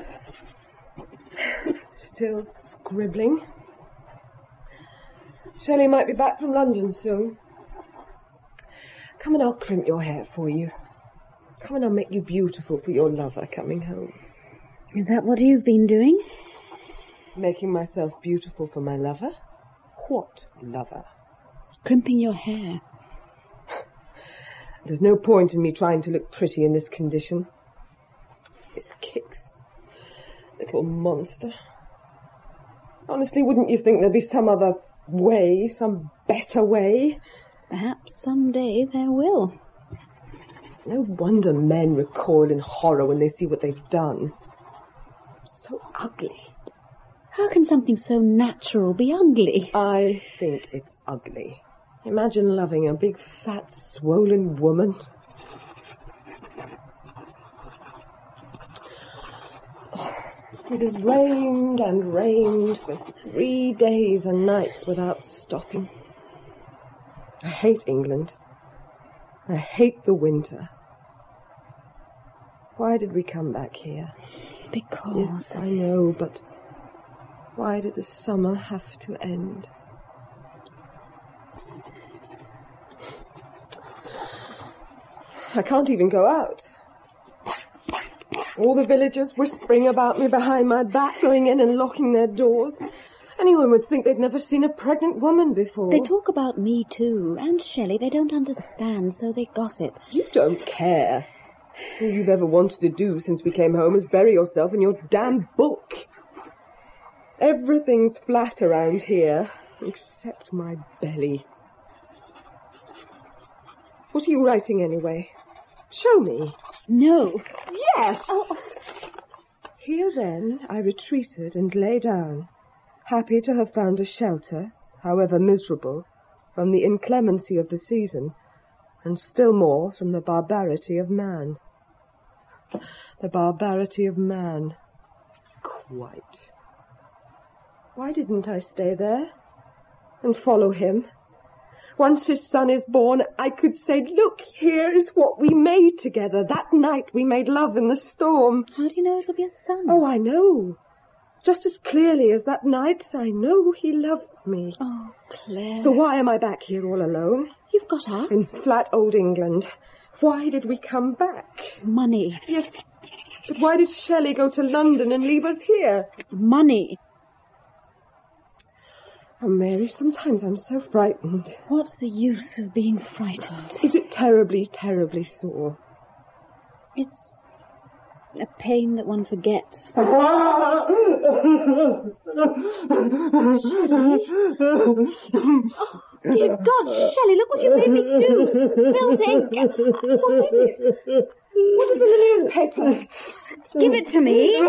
Still scribbling. Shelley might be back from London soon. Come and I'll crimp your hair for you. Come and I'll make you beautiful for your lover coming home. Is that what you've been doing? Making myself beautiful for my lover? What lover? Crimping your hair. There's no point in me trying to look pretty in this condition. This Kicks. Little monster. Honestly, wouldn't you think there'd be some other way, some better way? Perhaps someday there will. No wonder men recoil in horror when they see what they've done. So ugly. How can something so natural be ugly? I think it's ugly. Imagine loving a big, fat, swollen woman. It has rained and rained for three days and nights without stopping. I hate England. I hate the winter. Why did we come back here? Because... Yes, I know, but why did the summer have to end? I can't even go out. All the villagers whispering about me behind my back, going in and locking their doors. Anyone would think they'd never seen a pregnant woman before. They talk about me too, and Shelley. They don't understand, so they gossip. You don't care. All you've ever wanted to do since we came home is bury yourself in your damn book. Everything's flat around here, except my belly. What are you writing anyway? Show me. No. Yes! Oh. Here then I retreated and lay down, happy to have found a shelter, however miserable, from the inclemency of the season, and still more from the barbarity of man. The barbarity of man. Quite. Why didn't I stay there and follow him? Once his son is born, I could say, look, here is what we made together. That night we made love in the storm. How do you know it'll be a son? Oh, I know. Just as clearly as that night, I know he loved me. Oh, Claire. So why am I back here all alone? You've got us. In flat old England. Why did we come back? Money. Yes, but why did Shelley go to London and leave us here? Money. Oh, Mary, sometimes I'm so frightened. What's the use of being frightened? Is it terribly, terribly sore? It's a pain that one forgets. Dear God, Shelley, look what you made me do. Spilt ink. What is it? What is in the newspaper? Give it to me.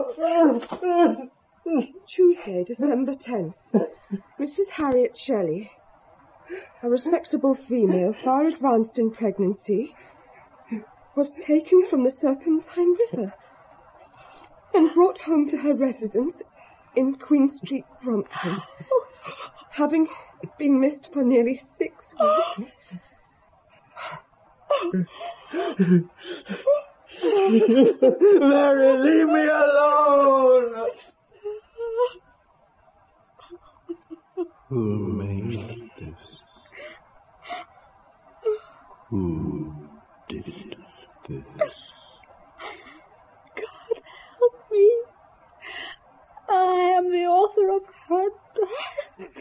Tuesday, December tenth. Missus Harriet Shelley, a respectable female far advanced in pregnancy, was taken from the Serpentine River and brought home to her residence in Queen Street, Brompton, having been missed for nearly six weeks. Mary, leave me alone! Who made this? Who did this? God help me. I am the author of her death.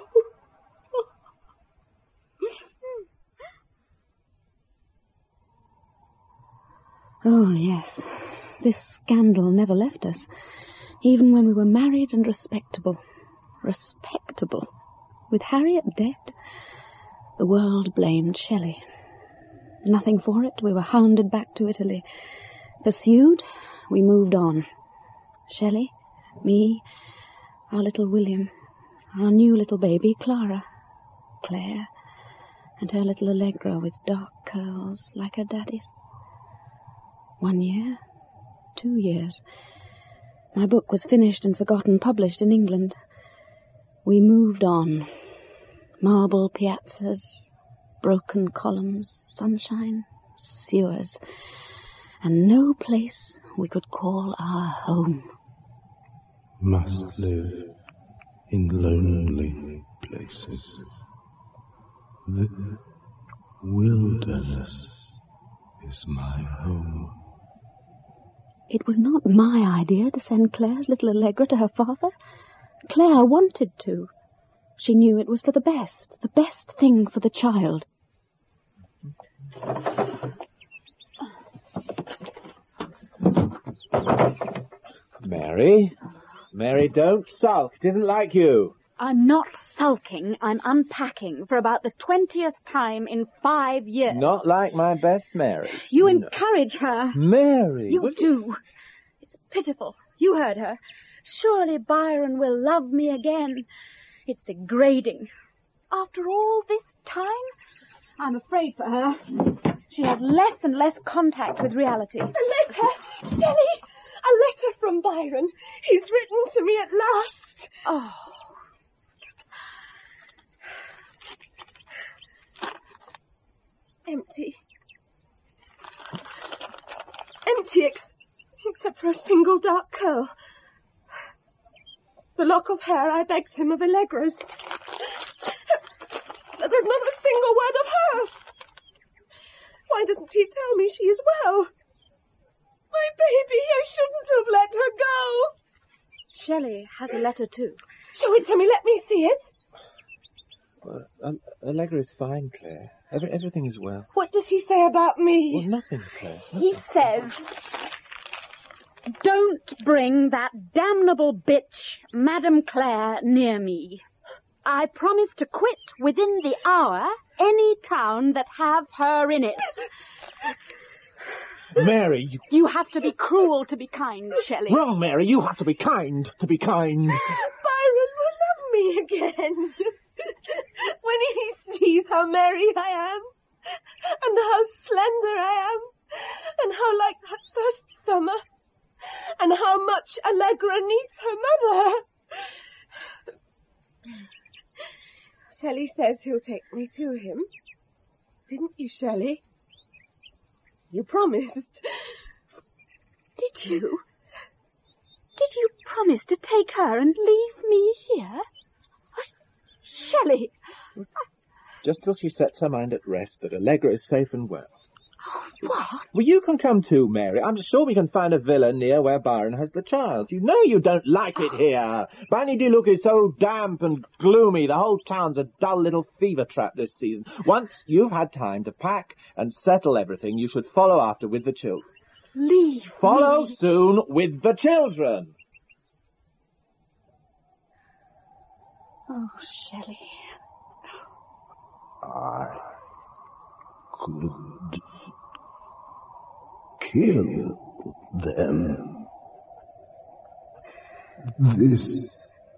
Oh, yes. This scandal never left us, even when we were married and respectable. Respectable. With Harriet dead, the world blamed Shelley. Nothing for it, we were hounded back to Italy. Pursued, we moved on. Shelley, me, our little William, our new little baby, Clara, Claire, and her little Allegra with dark curls like her daddy's. One year, two years. My book was finished and forgotten, published in England. We moved on. Marble piazzas, broken columns, sunshine, sewers, and no place we could call our home. Must live in lonely places. The wilderness is my home. It was not my idea to send Claire's little Allegra to her father. Claire wanted to. She knew it was for the best, the best thing for the child. Mary? Mary, don't sulk. It isn't like you. I'm not sulking. I'm unpacking for about the twentieth time in five years. Not like my best Mary. You No. encourage her. Mary! You what- do. It's pitiful. You heard her. Surely Byron will love me again. It's degrading. After all this time, I'm afraid for her. She has less and less contact with reality. A letter! Shelley! A letter from Byron. He's written to me at last. Oh. Empty. Empty ex- except for a single dark curl. The lock of hair I begged him of Allegra's. But there's not a single word of her. Why doesn't he tell me she is well? My baby, I shouldn't have let her go. Shelley has a letter too. Show it to me, let me see it. Well, um, Allegra is fine, Claire. Every, everything is well. What does he say about me? Well, nothing, Claire. He says, don't bring that damnable bitch, Madame Claire, near me. I promise to quit within the hour any town that have her in it. Mary, you... You have to be cruel to be kind, Shelley. Wrong, Mary. You have to be kind to be kind. Byron will love me again. When he sees how merry I am, and how slender I am, and how like that first summer, and how much Allegra needs her mother. Shelley says he'll take me to him. Didn't you, Shelley? You promised. Did you? Did you promise to take her and leave me here? Oh, Shelley! Just till she sets her mind at rest that Allegra is safe and well. What? Well, you can come too, Mary. I'm sure we can find a villa near where Byron has the child. You know you don't like it here. Banny-de-Luc is so damp and gloomy. The whole town's a dull little fever trap this season. Once you've had time to pack and settle everything, you should follow after with the children. Leave Follow me. soon with the children. Oh, Shelley. I could kill them. This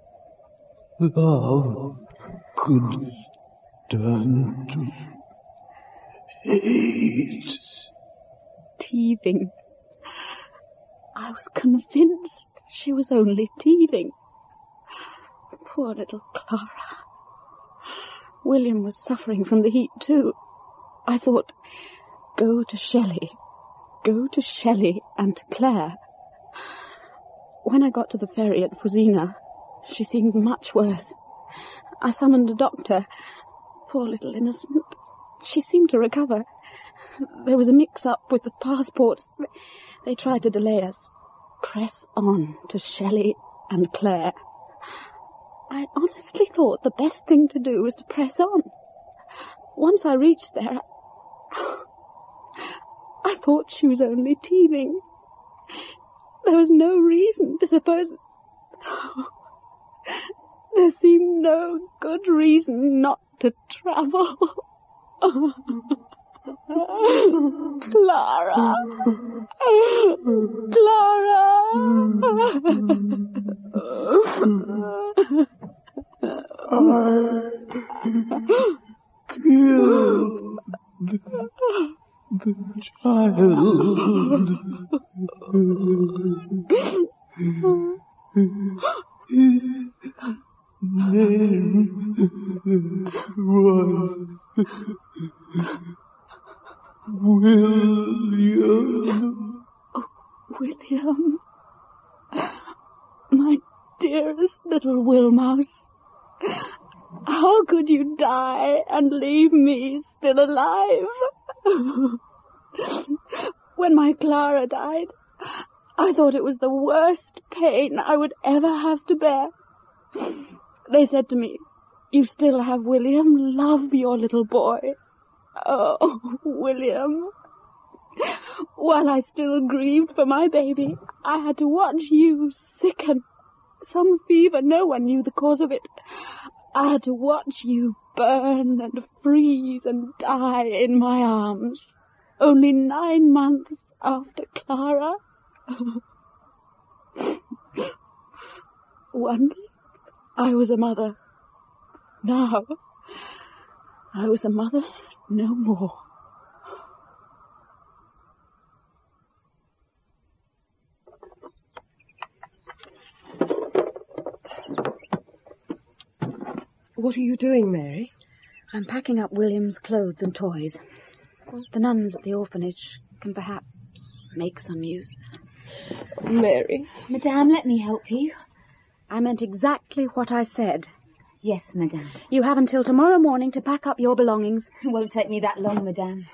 love could turn to hate. Teething. I was convinced she was only teething. Poor little Clara. William was suffering from the heat too. I thought, go to Shelley. Go to Shelley and to Claire. When I got to the ferry at Fusina, she seemed much worse. I summoned a doctor. Poor little innocent. She seemed to recover. There was a mix-up with the passports. They tried to delay us. Press on to Shelley and Claire. I honestly thought the best thing to do was to press on. Once I reached there, I, I thought she was only teething. There was no reason to suppose... There seemed no good reason not to travel. Clara! Clara! I killed the, the child. His name was William. Oh, William. My dearest little Wilmouse. How could you die and leave me still alive? When my Clara died, I thought it was the worst pain I would ever have to bear. They said to me, you still have William, love your little boy. Oh, William. While I still grieved for my baby, I had to watch you sicken. Some fever, no one knew the cause of it. I had to watch you burn and freeze and die in my arms. Only nine months after Clara. Once I was a mother. Now I was a mother no more. What are you doing, Mary? I'm packing up William's clothes and toys. The nuns at the orphanage can perhaps make some use. Mary. Madame, let me help you. I meant exactly what I said. Yes, madame. You have until tomorrow morning to pack up your belongings. It won't take me that long, madame.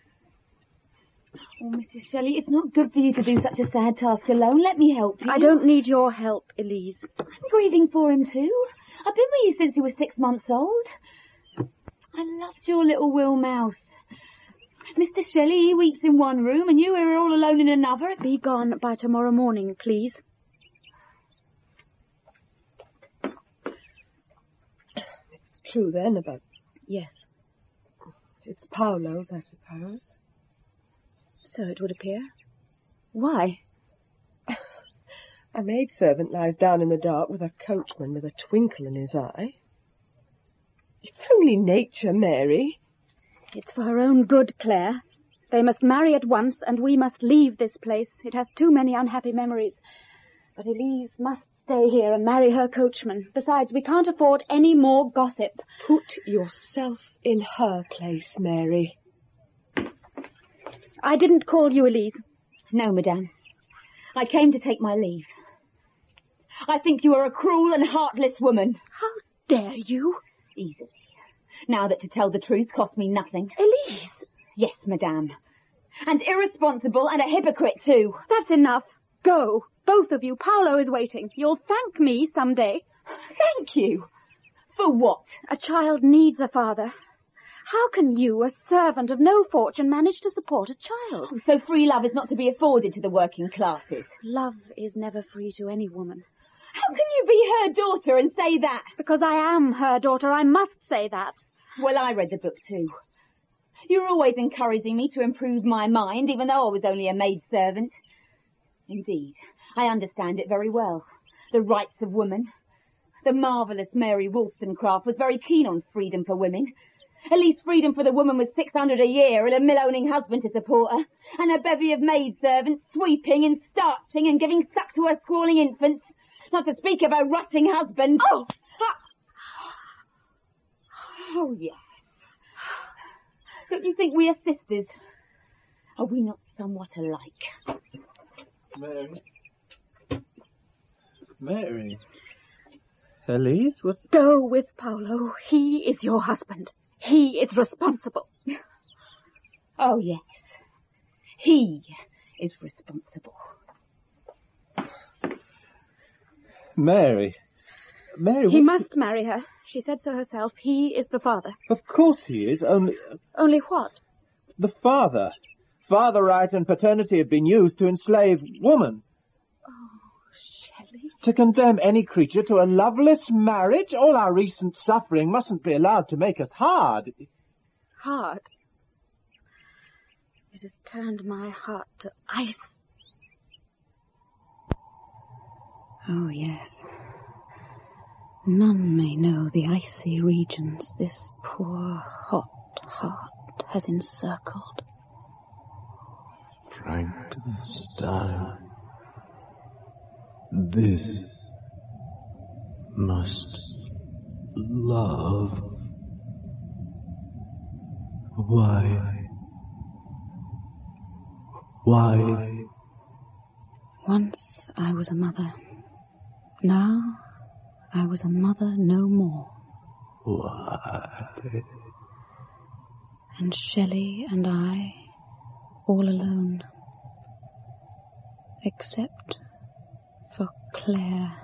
Oh, Missus Shelley, it's not good for you to do such a sad task alone. Let me help you. I don't need your help, Elise. I'm grieving for him too. I've been with you since he was six months old. I loved your little Will Mouse. Mister Shelley, he weeps in one room and you are all alone in another. Be gone by tomorrow morning, please. It's true then about... Yes. It's Paolo's, I suppose. So it would appear. Why? A maidservant lies down in the dark with a coachman with a twinkle in his eye. It's only nature, Mary. It's for her own good, Claire. They must marry at once, and we must leave this place. It has too many unhappy memories. But Elise must stay here and marry her coachman. Besides, we can't afford any more gossip. Put yourself in her place, Mary. I didn't call you, Elise. No, madame. I came to take my leave. I think you are a cruel and heartless woman. How dare you? Easily. Now that to tell the truth cost me nothing. Elise! Yes, madame. And irresponsible and a hypocrite too. That's enough. Go. Both of you. Paolo is waiting. You'll thank me some day. Thank you? For what? A child needs a father. How can you, a servant of no fortune, manage to support a child? So free love is not to be afforded to the working classes. Love is never free to any woman. How can you be her daughter and say that? Because I am her daughter, I must say that. Well, I read the book too. You were always encouraging me to improve my mind, even though I was only a maidservant. Indeed, I understand it very well. The rights of woman. The marvellous Mary Wollstonecraft was very keen on freedom for women. At least freedom for the woman with six hundred a year and a mill-owning husband to support her, and a bevy of maidservants sweeping and starching and giving suck to her squalling infants, not to speak of her rotting husband. Oh! Oh, yes. Don't you think we are sisters? Are we not somewhat alike? Mary. Mary. Elise, what? Go with Paolo. He is your husband. He is responsible. Oh, yes. He is responsible. Mary. Mary, He what... must marry her. She said so herself. He is the father. Of course he is, only... Only what? The father. Father rights and paternity have been used to enslave woman. Shelley? To condemn any creature to a loveless marriage? All our recent suffering mustn't be allowed to make us hard. Hard? It has turned my heart to ice. Oh, yes. None may know the icy regions this poor hot heart has encircled. Frankenstein, this must love. Why? Why? Once I was a mother. Now I was a mother no more. Why? And Shelley and I, all alone. Except for Claire.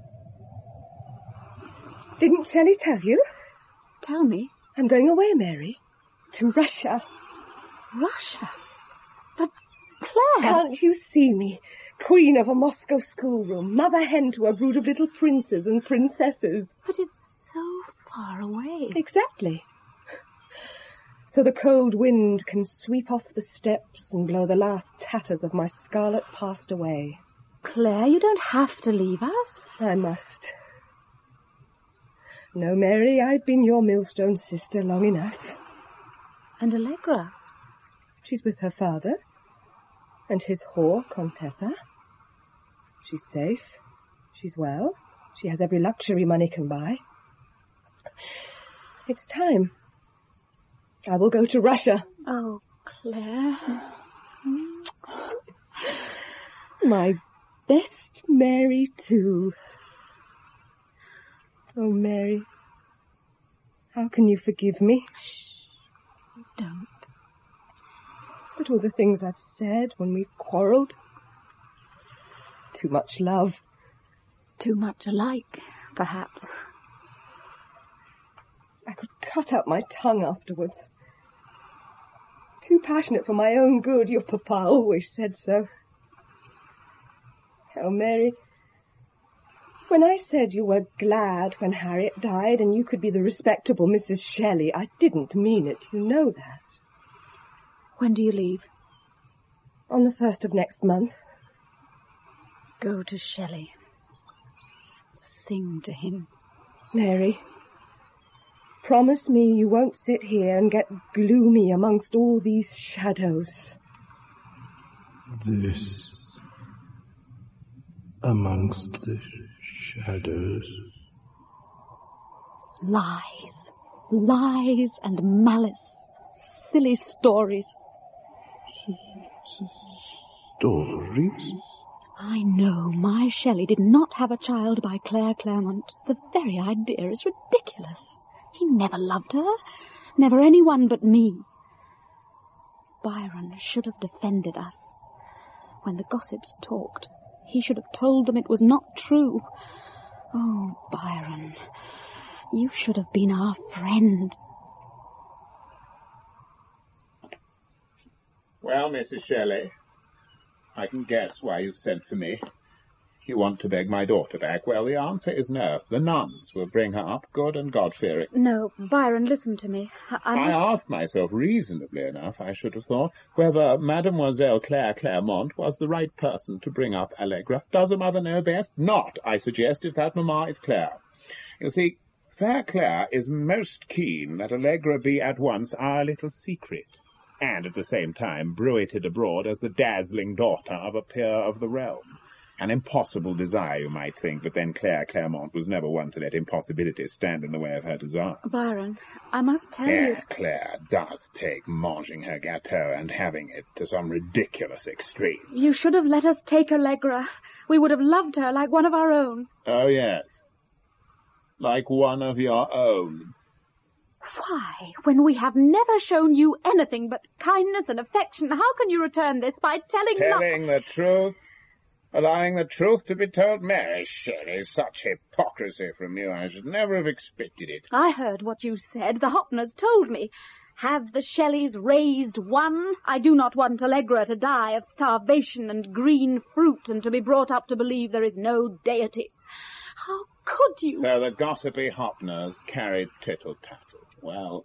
Didn't Shelley tell you? Tell me. I'm going away, Mary. To Russia. Russia? But Claire... Can't you see me? Queen of a Moscow schoolroom, mother hen to a brood of little princes and princesses. But it's so far away. Exactly. So the cold wind can sweep off the steps and blow the last tatters of my scarlet past away. Claire, you don't have to leave us. I must. No, Mary, I've been your millstone sister long enough. And Allegra? She's with her father. And his whore, Contessa. She's safe. She's well. She has every luxury money can buy. It's time. I will go to Russia. Oh, Claire. My best Mary, too. Oh, Mary. How can you forgive me? Shh. Don't. But all the things I've said when we've quarrelled. Too much love. Too much alike, perhaps. I could cut out my tongue afterwards. Too passionate for my own good. Your papa always said so. Oh, Mary, when I said you were glad when Harriet died and you could be the respectable Missus Shelley, I didn't mean it. You know that. When do you leave? On the first of next month. Go to Shelley. Sing to him. Mary, promise me you won't sit here and get gloomy amongst all these shadows. This, amongst the shadows. Lies. Lies and malice. Silly stories. Stories? I know my Shelley did not have a child by Claire Clairmont. The very idea is ridiculous. He never loved her, never anyone but me. Byron should have defended us. When the gossips talked, he should have told them it was not true. Oh, Byron, you should have been our friend. Well, Missus Shelley, I can guess why you sent for me. You want to beg my daughter back? Well, the answer is no. The nuns will bring her up good and God-fearing. No, Byron, listen to me. I, I, I must... asked myself, reasonably enough, I should have thought, whether Mademoiselle Claire Claremont was the right person to bring up Allegra. Does a mother know best? Not, I suggest, if that mamma is Claire. You see, fair Claire is most keen that Allegra be at once our little secret, and at the same time bruited abroad as the dazzling daughter of a peer of the realm. An impossible desire, you might think, but then Claire Claremont was never one to let impossibilities stand in the way of her desire. Byron, I must tell yeah, you... Claire does take manging her gâteau and having it to some ridiculous extreme. You should have let us take Allegra. We would have loved her like one of our own. Oh, yes. Like one of your own. Why, when we have never shown you anything but kindness and affection, how can you return this by telling... Telling the truth? Allowing the truth to be told? Mary Shelley, such hypocrisy from you. I should never have expected it. I heard what you said. The Hopners told me. Have the Shelleys raised one? I do not want Allegra to die of starvation and green fruit and to be brought up to believe there is no deity. How could you? So the gossipy Hopners carried tittle-tattle. Well,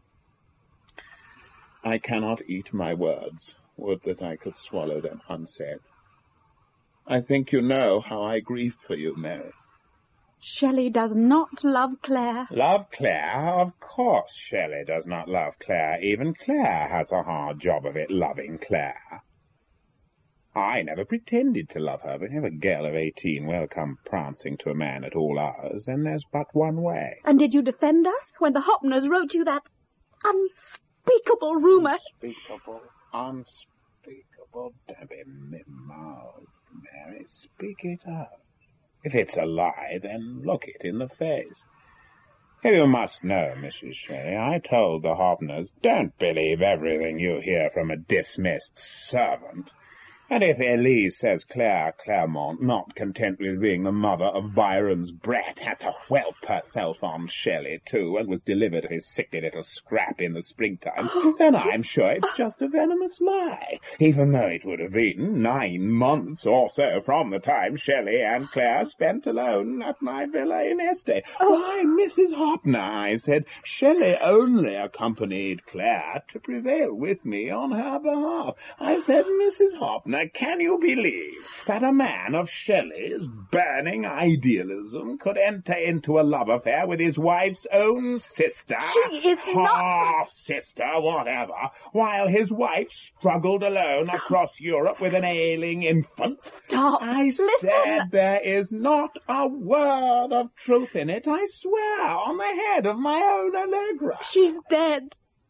I cannot eat my words. Would that I could swallow them unsaid. I think you know how I grieve for you, Mary. Shelley does not love Claire. Love Claire? Of course Shelley does not love Claire. Even Claire has a hard job of it, loving Claire. I never pretended to love her, but if a girl of eighteen will come prancing to a man at all hours, then there's but one way. And did you defend us when the Hopners wrote you that unspeakable rumour? Unspeakable, unspeakable, Debbie, me mouth. Mary, speak it out. If it's a lie, then look it in the face. You must know, Missus Shelley, I told the Hopners, don't believe everything you hear from a dismissed servant. And if Elise says Claire Claremont, not content with being the mother of Byron's brat, had to whelp herself on Shelley, too, and was delivered his sickly little scrap in the springtime, oh, then I'm sure it's just a venomous lie, even though it would have been nine months or so from the time Shelley and Claire spent alone at my villa in Este. Oh. Why, Missus Hopner, I said, Shelley only accompanied Claire to prevail with me on her behalf. I said, Missus Hopner, can you believe that a man of Shelley's burning idealism could enter into a love affair with his wife's own sister? She is not... Half-sister, whatever, while his wife struggled alone across Europe with an ailing infant? Stop. I Listen. said there is not a word of truth in it, I swear, on the head of my own Allegra. She's dead.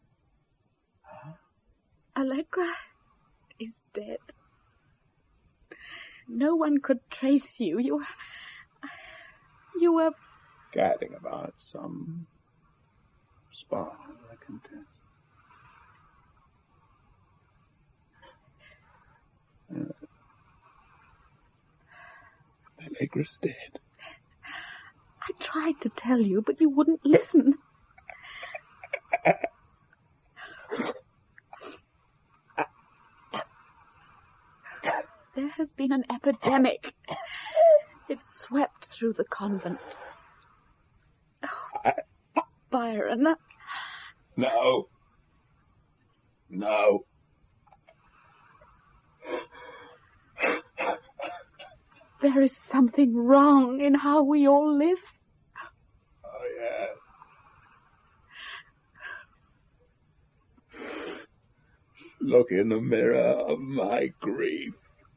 Allegra is dead. No one could trace you. You... You were... Gadding about some spa, I contest. Uh, Allegra's dead. I tried to tell you, but you wouldn't listen. There has been an epidemic. It swept through the convent. Oh, Byron. No. No. There is something wrong in how we all live. Oh, yeah. Look in the mirror of my grief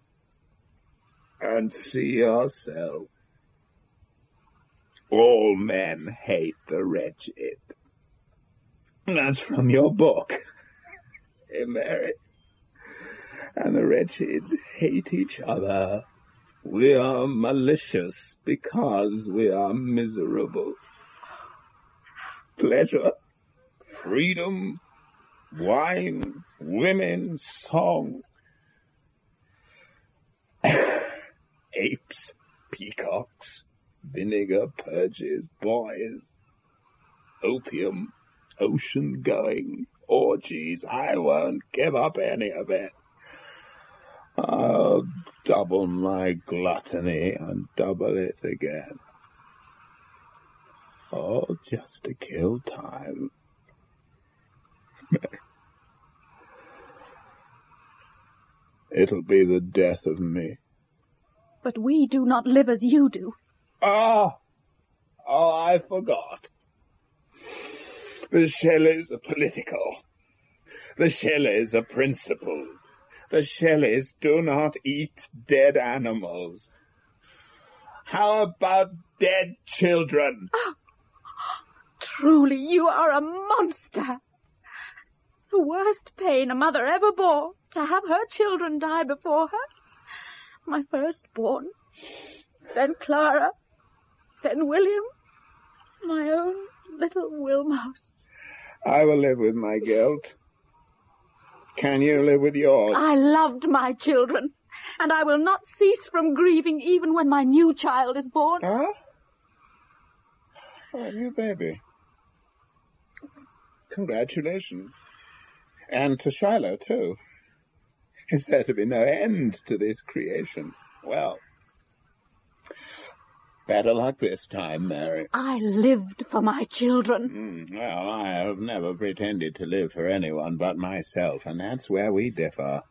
and see yourself. All men hate the wretched. That's from your book. Hey, Mary. And the wretched hate each other. We are malicious because we are miserable. Pleasure, freedom, wine, women, song. Apes, peacocks, vinegar purges, boys, opium, ocean going, orgies. I won't give up any of it. Oh, double my gluttony and double it again. All just to kill time. It'll be the death of me. But we do not live as you do. Ah! Oh, I forgot. The Shelleys are political. The Shelleys are principled. The Shelleys do not eat dead animals. How about dead children? Oh, truly, you are a monster. The worst pain a mother ever bore, to have her children die before her. My firstborn, then Clara, then William, my own little Wilmouse. I will live with my guilt. Can you live with yours? I loved my children, and I will not cease from grieving even when my new child is born. Huh? Oh, new baby. Congratulations. And to Shiloh, too. Is there to be no end to this creation? Well, better luck this time, Mary. I lived for my children. Mm, well, I have never pretended to live for anyone but myself, and that's where we differ.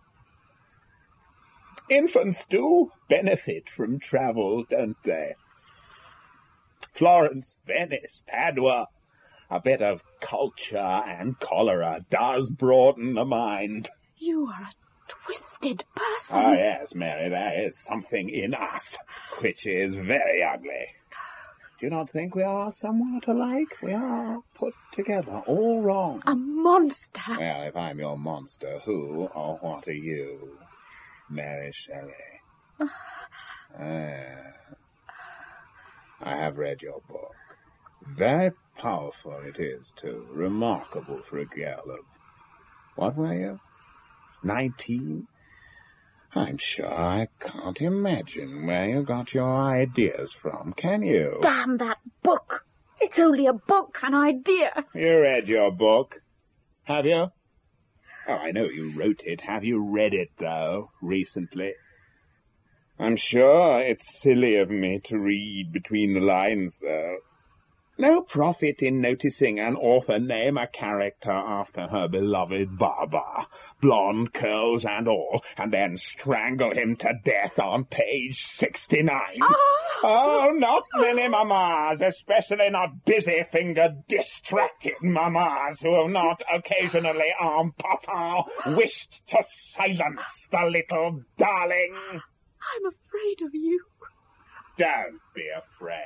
Infants do benefit from travel, don't they? Florence, Venice, Padua. A bit of culture and cholera does broaden the mind. You are a twisted person. Oh, yes, Mary, there is something in us which is very ugly. Do you not think we are somewhat alike? We are put together, all wrong. A monster. Well, if I'm your monster, who or what are you? Mary Shelley. Ah. I have read your book. Very powerful it is, too. Remarkable for a girl of... What were you? Nineteen? I'm sure I can't imagine where you got your ideas from, can you? Damn that book! It's only a book, an idea. You read your book, have you? Oh, I know you wrote it. Have you read it, though, recently? I'm sure it's silly of me to read between the lines, though. No profit in noticing an author name a character after her beloved Baba, blonde curls and all, and then strangle him to death on page sixty-nine. Oh, oh not many mammas, especially not busy-fingered, distracted mammas who have not occasionally en passant wished to silence the little darling. I'm afraid of you. Don't be afraid.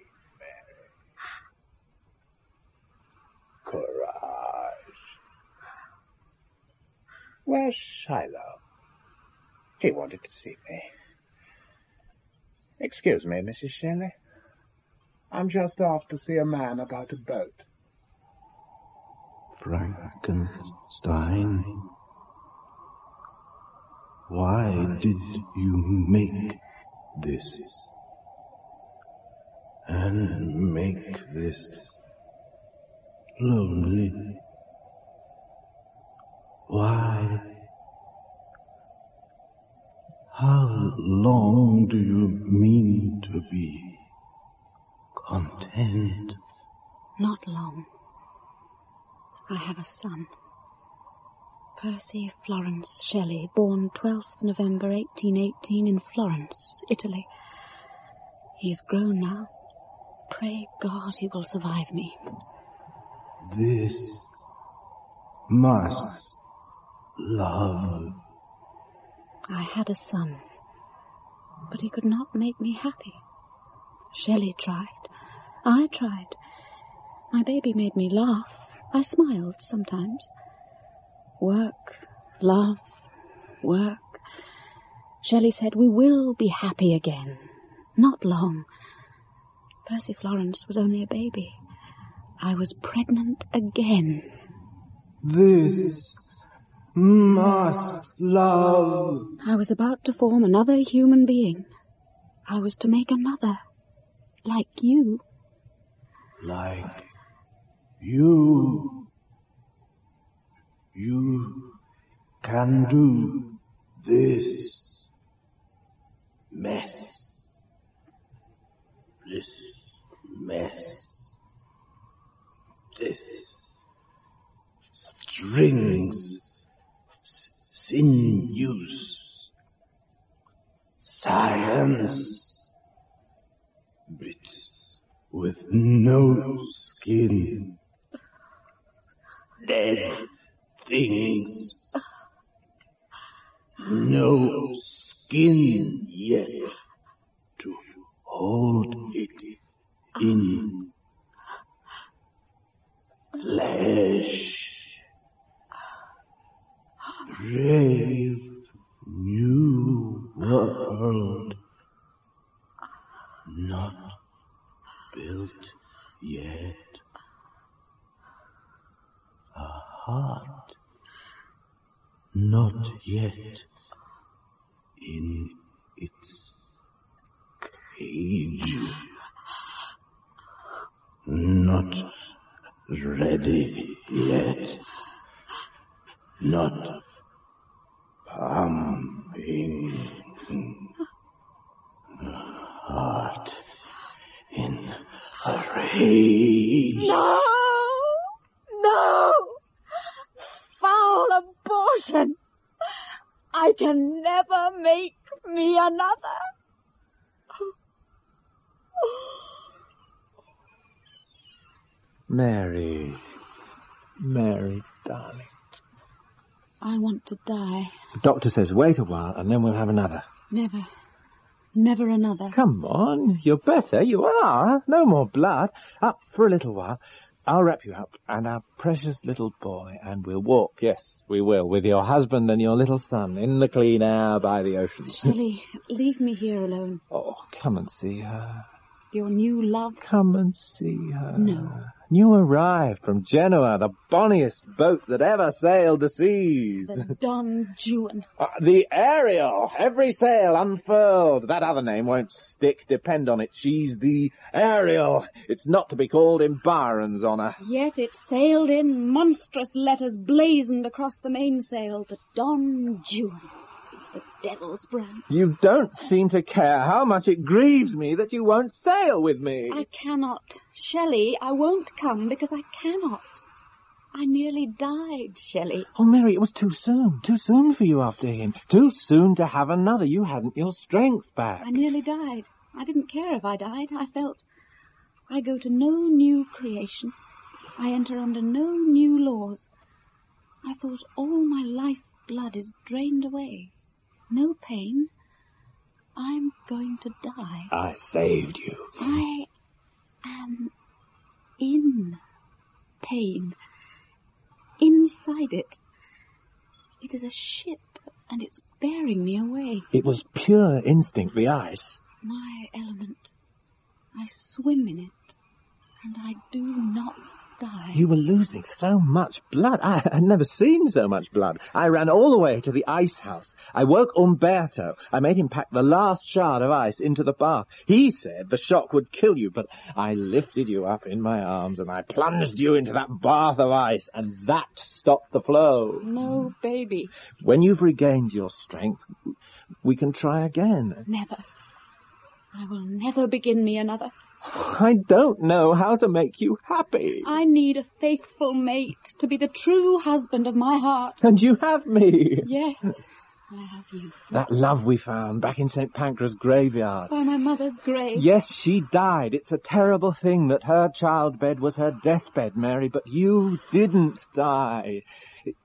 Courage. Where's Shiloh? He wanted to see me. Excuse me, Missus Shelley. I'm just off to see a man about a boat. Frankenstein, why did you make this? And make this lonely? Why? How long do you mean to be content? Not long. I have a son. Percy Florence Shelley, born twelfth November eighteen eighteen in Florence, Italy. He is grown now. Pray God he will survive me. This must love. I had a son, but he could not make me happy. Shelley tried. I tried. My baby made me laugh. I smiled sometimes. Work, love, work. Shelley said, we will be happy again. Not long. Percy Florence was only a baby. I was pregnant again. This must love. I was about to form another human being. I was to make another, like you. Like you. You can do this. mess. This mess. This strings, sinews, science, bits with no skin, dead things, no skin yet to hold it in flesh. Brave new world, not built yet. A heart, not yet in its cage. Not ready yet. Not pumping. A heart in a rage. No! No! Foul abortion! I can never make me another. Mary. Mary, darling. I want to die. The doctor says wait a while and then we'll have another. Never. Never another. Come on, you're better, you are. No more blood. Up for a little while. I'll wrap you up, and our precious little boy, and we'll walk, yes, we will, with your husband and your little son, in the clean air by the ocean. Shelley, leave me here alone. Oh, come and see her. Your new love? Come and see her. No. New arrived from Genoa, the bonniest boat that ever sailed the seas. The Don Juan. Uh, the Ariel, every sail unfurled. That other name won't stick, depend on it. She's the Ariel. It's not to be called in Byron's honour. Yet it sailed in monstrous letters blazoned across the mainsail. The Don Juan. The devil's brand. You don't seem to care how much it grieves me that you won't sail with me. I cannot. Shelley, I won't come because I cannot. I nearly died, Shelley. Oh, Mary, it was too soon. Too soon for you after him. Too soon to have another. You hadn't your strength back. I nearly died. I didn't care if I died. I felt I go to no new creation. I enter under no new laws. I thought all my life blood is drained away. No pain. I'm going to die. I saved you. I am in pain. Inside it. It is a ship, and it's bearing me away. It was pure instinct, the ice. My element. I swim in it, and I do not die. You were losing so much blood. I had never seen so much blood. I ran all the way to the ice house. I woke Umberto. I made him pack the last shard of ice into the bath. He said the shock would kill you, but I lifted you up in my arms and I plunged you into that bath of ice, and that stopped the flow. No, baby. When you've regained your strength, we can try again. Never. I will never begin me another. I don't know how to make you happy. I need a faithful mate to be the true husband of my heart. And you have me. Yes, I have you. That love we found back in Saint Pancras graveyard. By my mother's grave. Yes, she died. It's a terrible thing that her childbed was her deathbed, Mary, but you didn't die. It...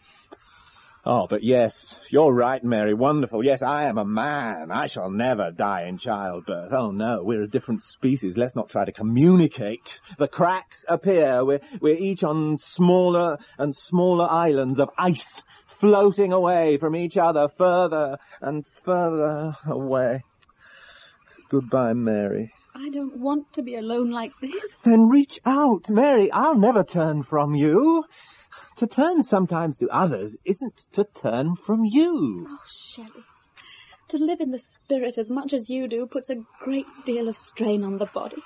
Oh, but yes, you're right, Mary. Wonderful. Yes, I am a man. I shall never die in childbirth. Oh, no, we're a different species. Let's not try to communicate. The cracks appear. We're, we're each on smaller and smaller islands of ice, floating away from each other further and further away. Goodbye, Mary. I don't want to be alone like this. Then reach out, Mary. I'll never turn from you. To turn sometimes to others isn't to turn from you. Oh, Shelley, to live in the spirit as much as you do puts a great deal of strain on the body.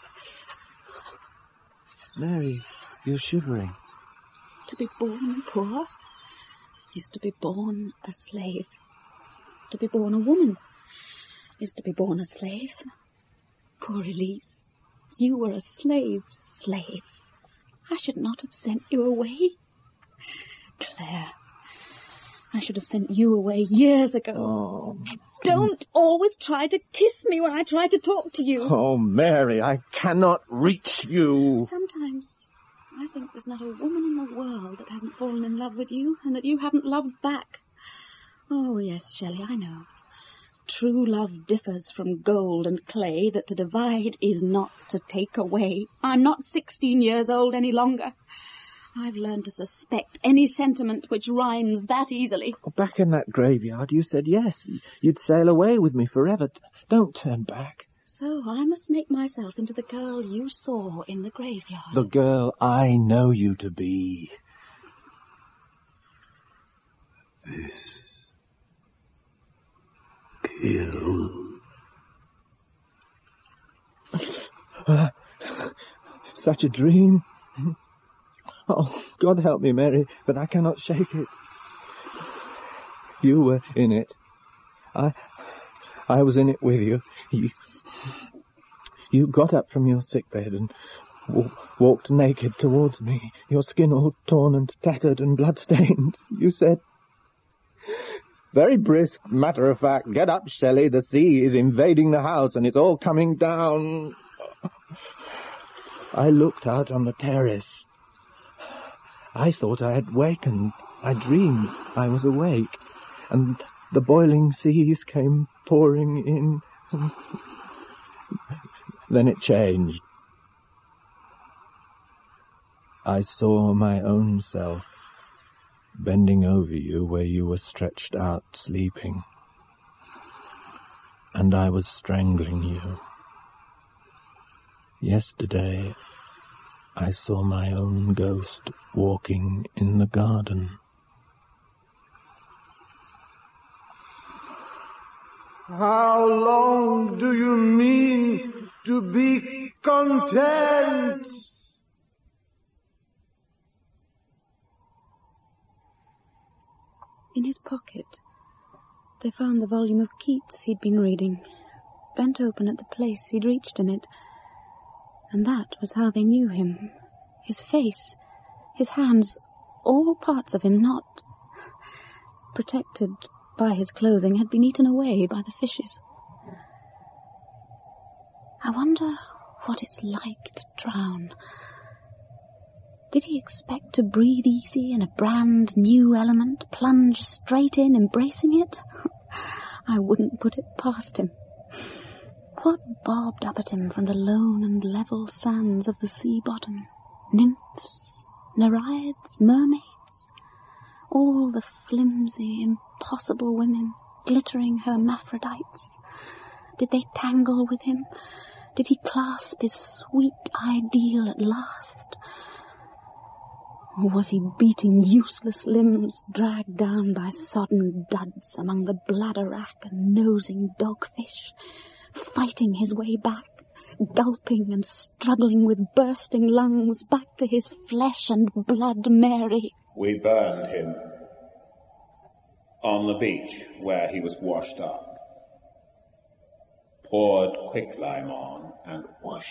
Mary, you're shivering. To be born poor is to be born a slave. To be born a woman is to be born a slave. Poor Elise, you were a slave's slave. I should not have sent you away. Claire, I should have sent you away years ago. Oh. Don't always try to kiss me when I try to talk to you. Oh, Mary, I cannot reach you. Sometimes I think there's not a woman in the world that hasn't fallen in love with you and that you haven't loved back. Oh, yes, Shelley, I know. True love differs from gold and clay, that to divide is not to take away. I'm not sixteen years old any longer. I've learned to suspect any sentiment which rhymes that easily. Back in that graveyard, you said yes. You'd sail away with me forever. Don't turn back. So I must make myself into the girl you saw in the graveyard. The girl I know you to be. This kill. Uh, such a dream. Oh, God help me, Mary, but I cannot shake it. You were in it. I I was in it with you. You, you got up from your sickbed and w- walked naked towards me, your skin all torn and tattered and blood-stained. You said, very brisk, matter of fact, get up, Shelley, the sea is invading the house and it's all coming down. I looked out on the terrace. I thought I had wakened. I dreamed I was awake, and the boiling seas came pouring in. Then it changed. I saw my own self bending over you where you were stretched out sleeping, and I was strangling you. Yesterday, I saw my own ghost walking in the garden. How long do you mean to be content? In his pocket, they found the volume of Keats he'd been reading, bent open at the place he'd reached in it. And that was how they knew him. His face, his hands, all parts of him not protected by his clothing, had been eaten away by the fishes. I wonder what it's like to drown. Did he expect to breathe easy in a brand new element, plunge straight in, embracing it? I wouldn't put it past him. What bobbed up at him from the lone and level sands of the sea bottom? Nymphs, nereids, mermaids, all the flimsy, impossible women, glittering hermaphrodites. Did they tangle with him? Did he clasp his sweet ideal at last? Or was he beating useless limbs, dragged down by sodden duds among the bladder-wrack and nosing dogfish, fighting his way back, gulping and struggling with bursting lungs back to his flesh and blood Mary? We burned him on the beach where he was washed up, poured quicklime on, and whoosh.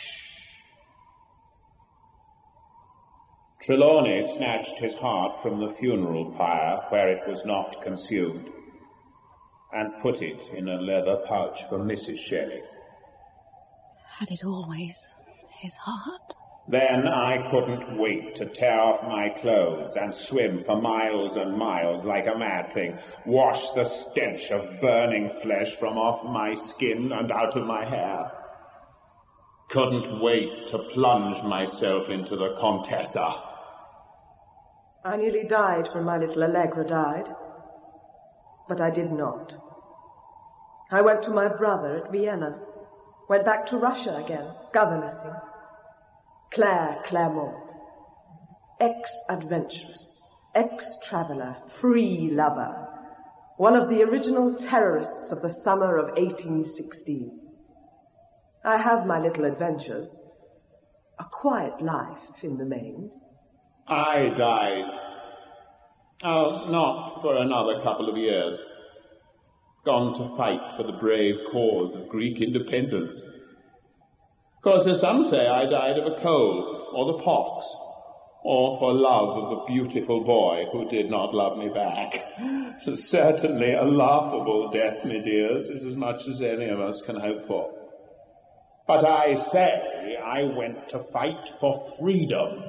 Trelawney snatched his heart from the funeral pyre where it was not consumed, and put it in a leather pouch for Missus Shelley. Had it always, his heart? Then I couldn't wait to tear off my clothes and swim for miles and miles like a mad thing, wash the stench of burning flesh from off my skin and out of my hair. Couldn't wait to plunge myself into the Contessa. I nearly died when my little Allegra died, but I did not. I went to my brother at Vienna, went back to Russia again, governessing. Claire Claremont, ex-adventuress, ex-traveller, free lover, one of the original terrorists of the summer of eighteen sixteen. I have my little adventures, a quiet life in the main. I died. Oh, not for another couple of years. gone to fight for the brave cause of Greek independence. Of course, as some say, I died of a cold, or the pox, or for love of a beautiful boy who did not love me back. Certainly a laughable death, me dears, is as much as any of us can hope for. But I say I went to fight for freedom.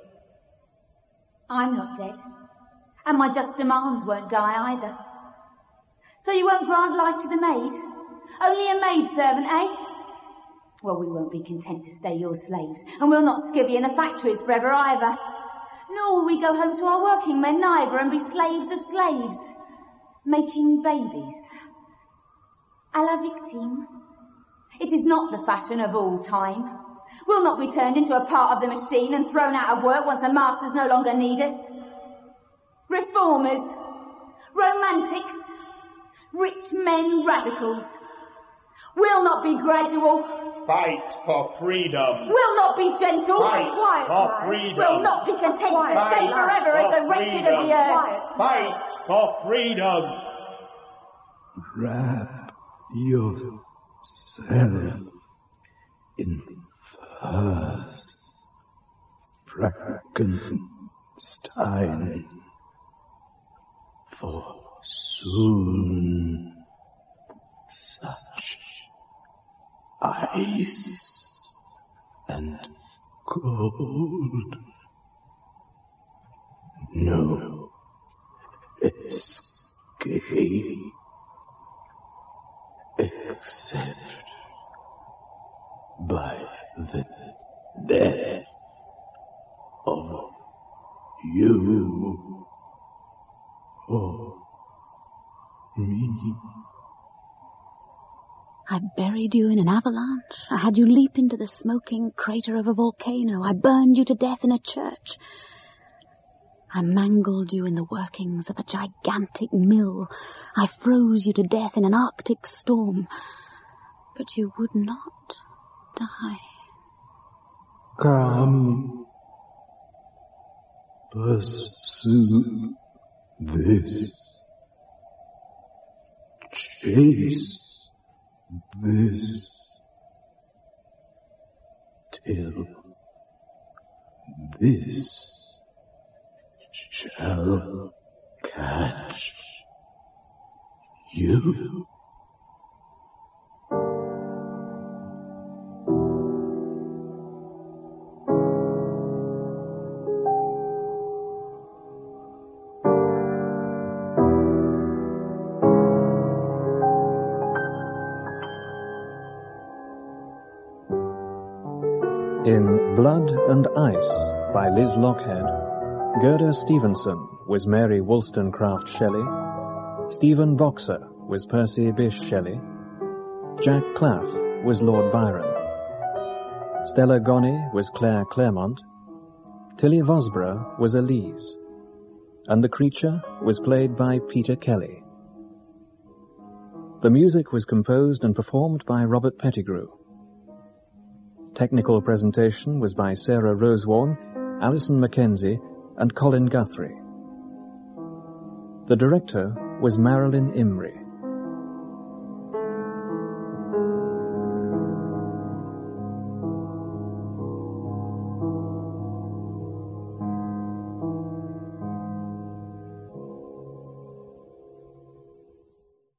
I'm not dead. And my just demands won't die either. So you won't grant life to the maid? Only a maid servant, eh? Well, we won't be content to stay your slaves, and we'll not skivvy in the factories forever either. Nor will we go home to our working men neither and be slaves of slaves, making babies. À la victime. It is not the fashion of all time. We'll not be turned into a part of the machine and thrown out of work once the masters no longer need us. Reformers, romantics, rich men radicals. We'll not be gradual. Fight for freedom. We'll not be gentle. Fight Quiet, for quiet. freedom. We'll not be content Quiet. to stay forever as the wretched of the earth. Quiet. Fight for freedom. Wrap yourself in first Frankenstein, for soon such ice and cold, no escape except by the death of you or me. I buried you in an avalanche. I had you leap into the smoking crater of a volcano. I burned you to death in a church. I mangled you in the workings of a gigantic mill. I froze you to death in an Arctic storm. But you would not die. Come, pursue this. Chase this till this shall catch you. In Blood and Ice by Liz Lockhead, Gerda Stevenson was Mary Wollstonecraft Shelley, Stephen Boxer was Percy Bysshe Shelley, Jack Claff was Lord Byron, Stella Gonny was Claire Claremont, Tilly Vosborough was Elise, and the creature was played by Peter Kelly. The music was composed and performed by Robert Pettigrew. Technical presentation was by Sarah Rosewarne, Alison Mackenzie, and Colin Guthrie. The director was Marilyn Imrie.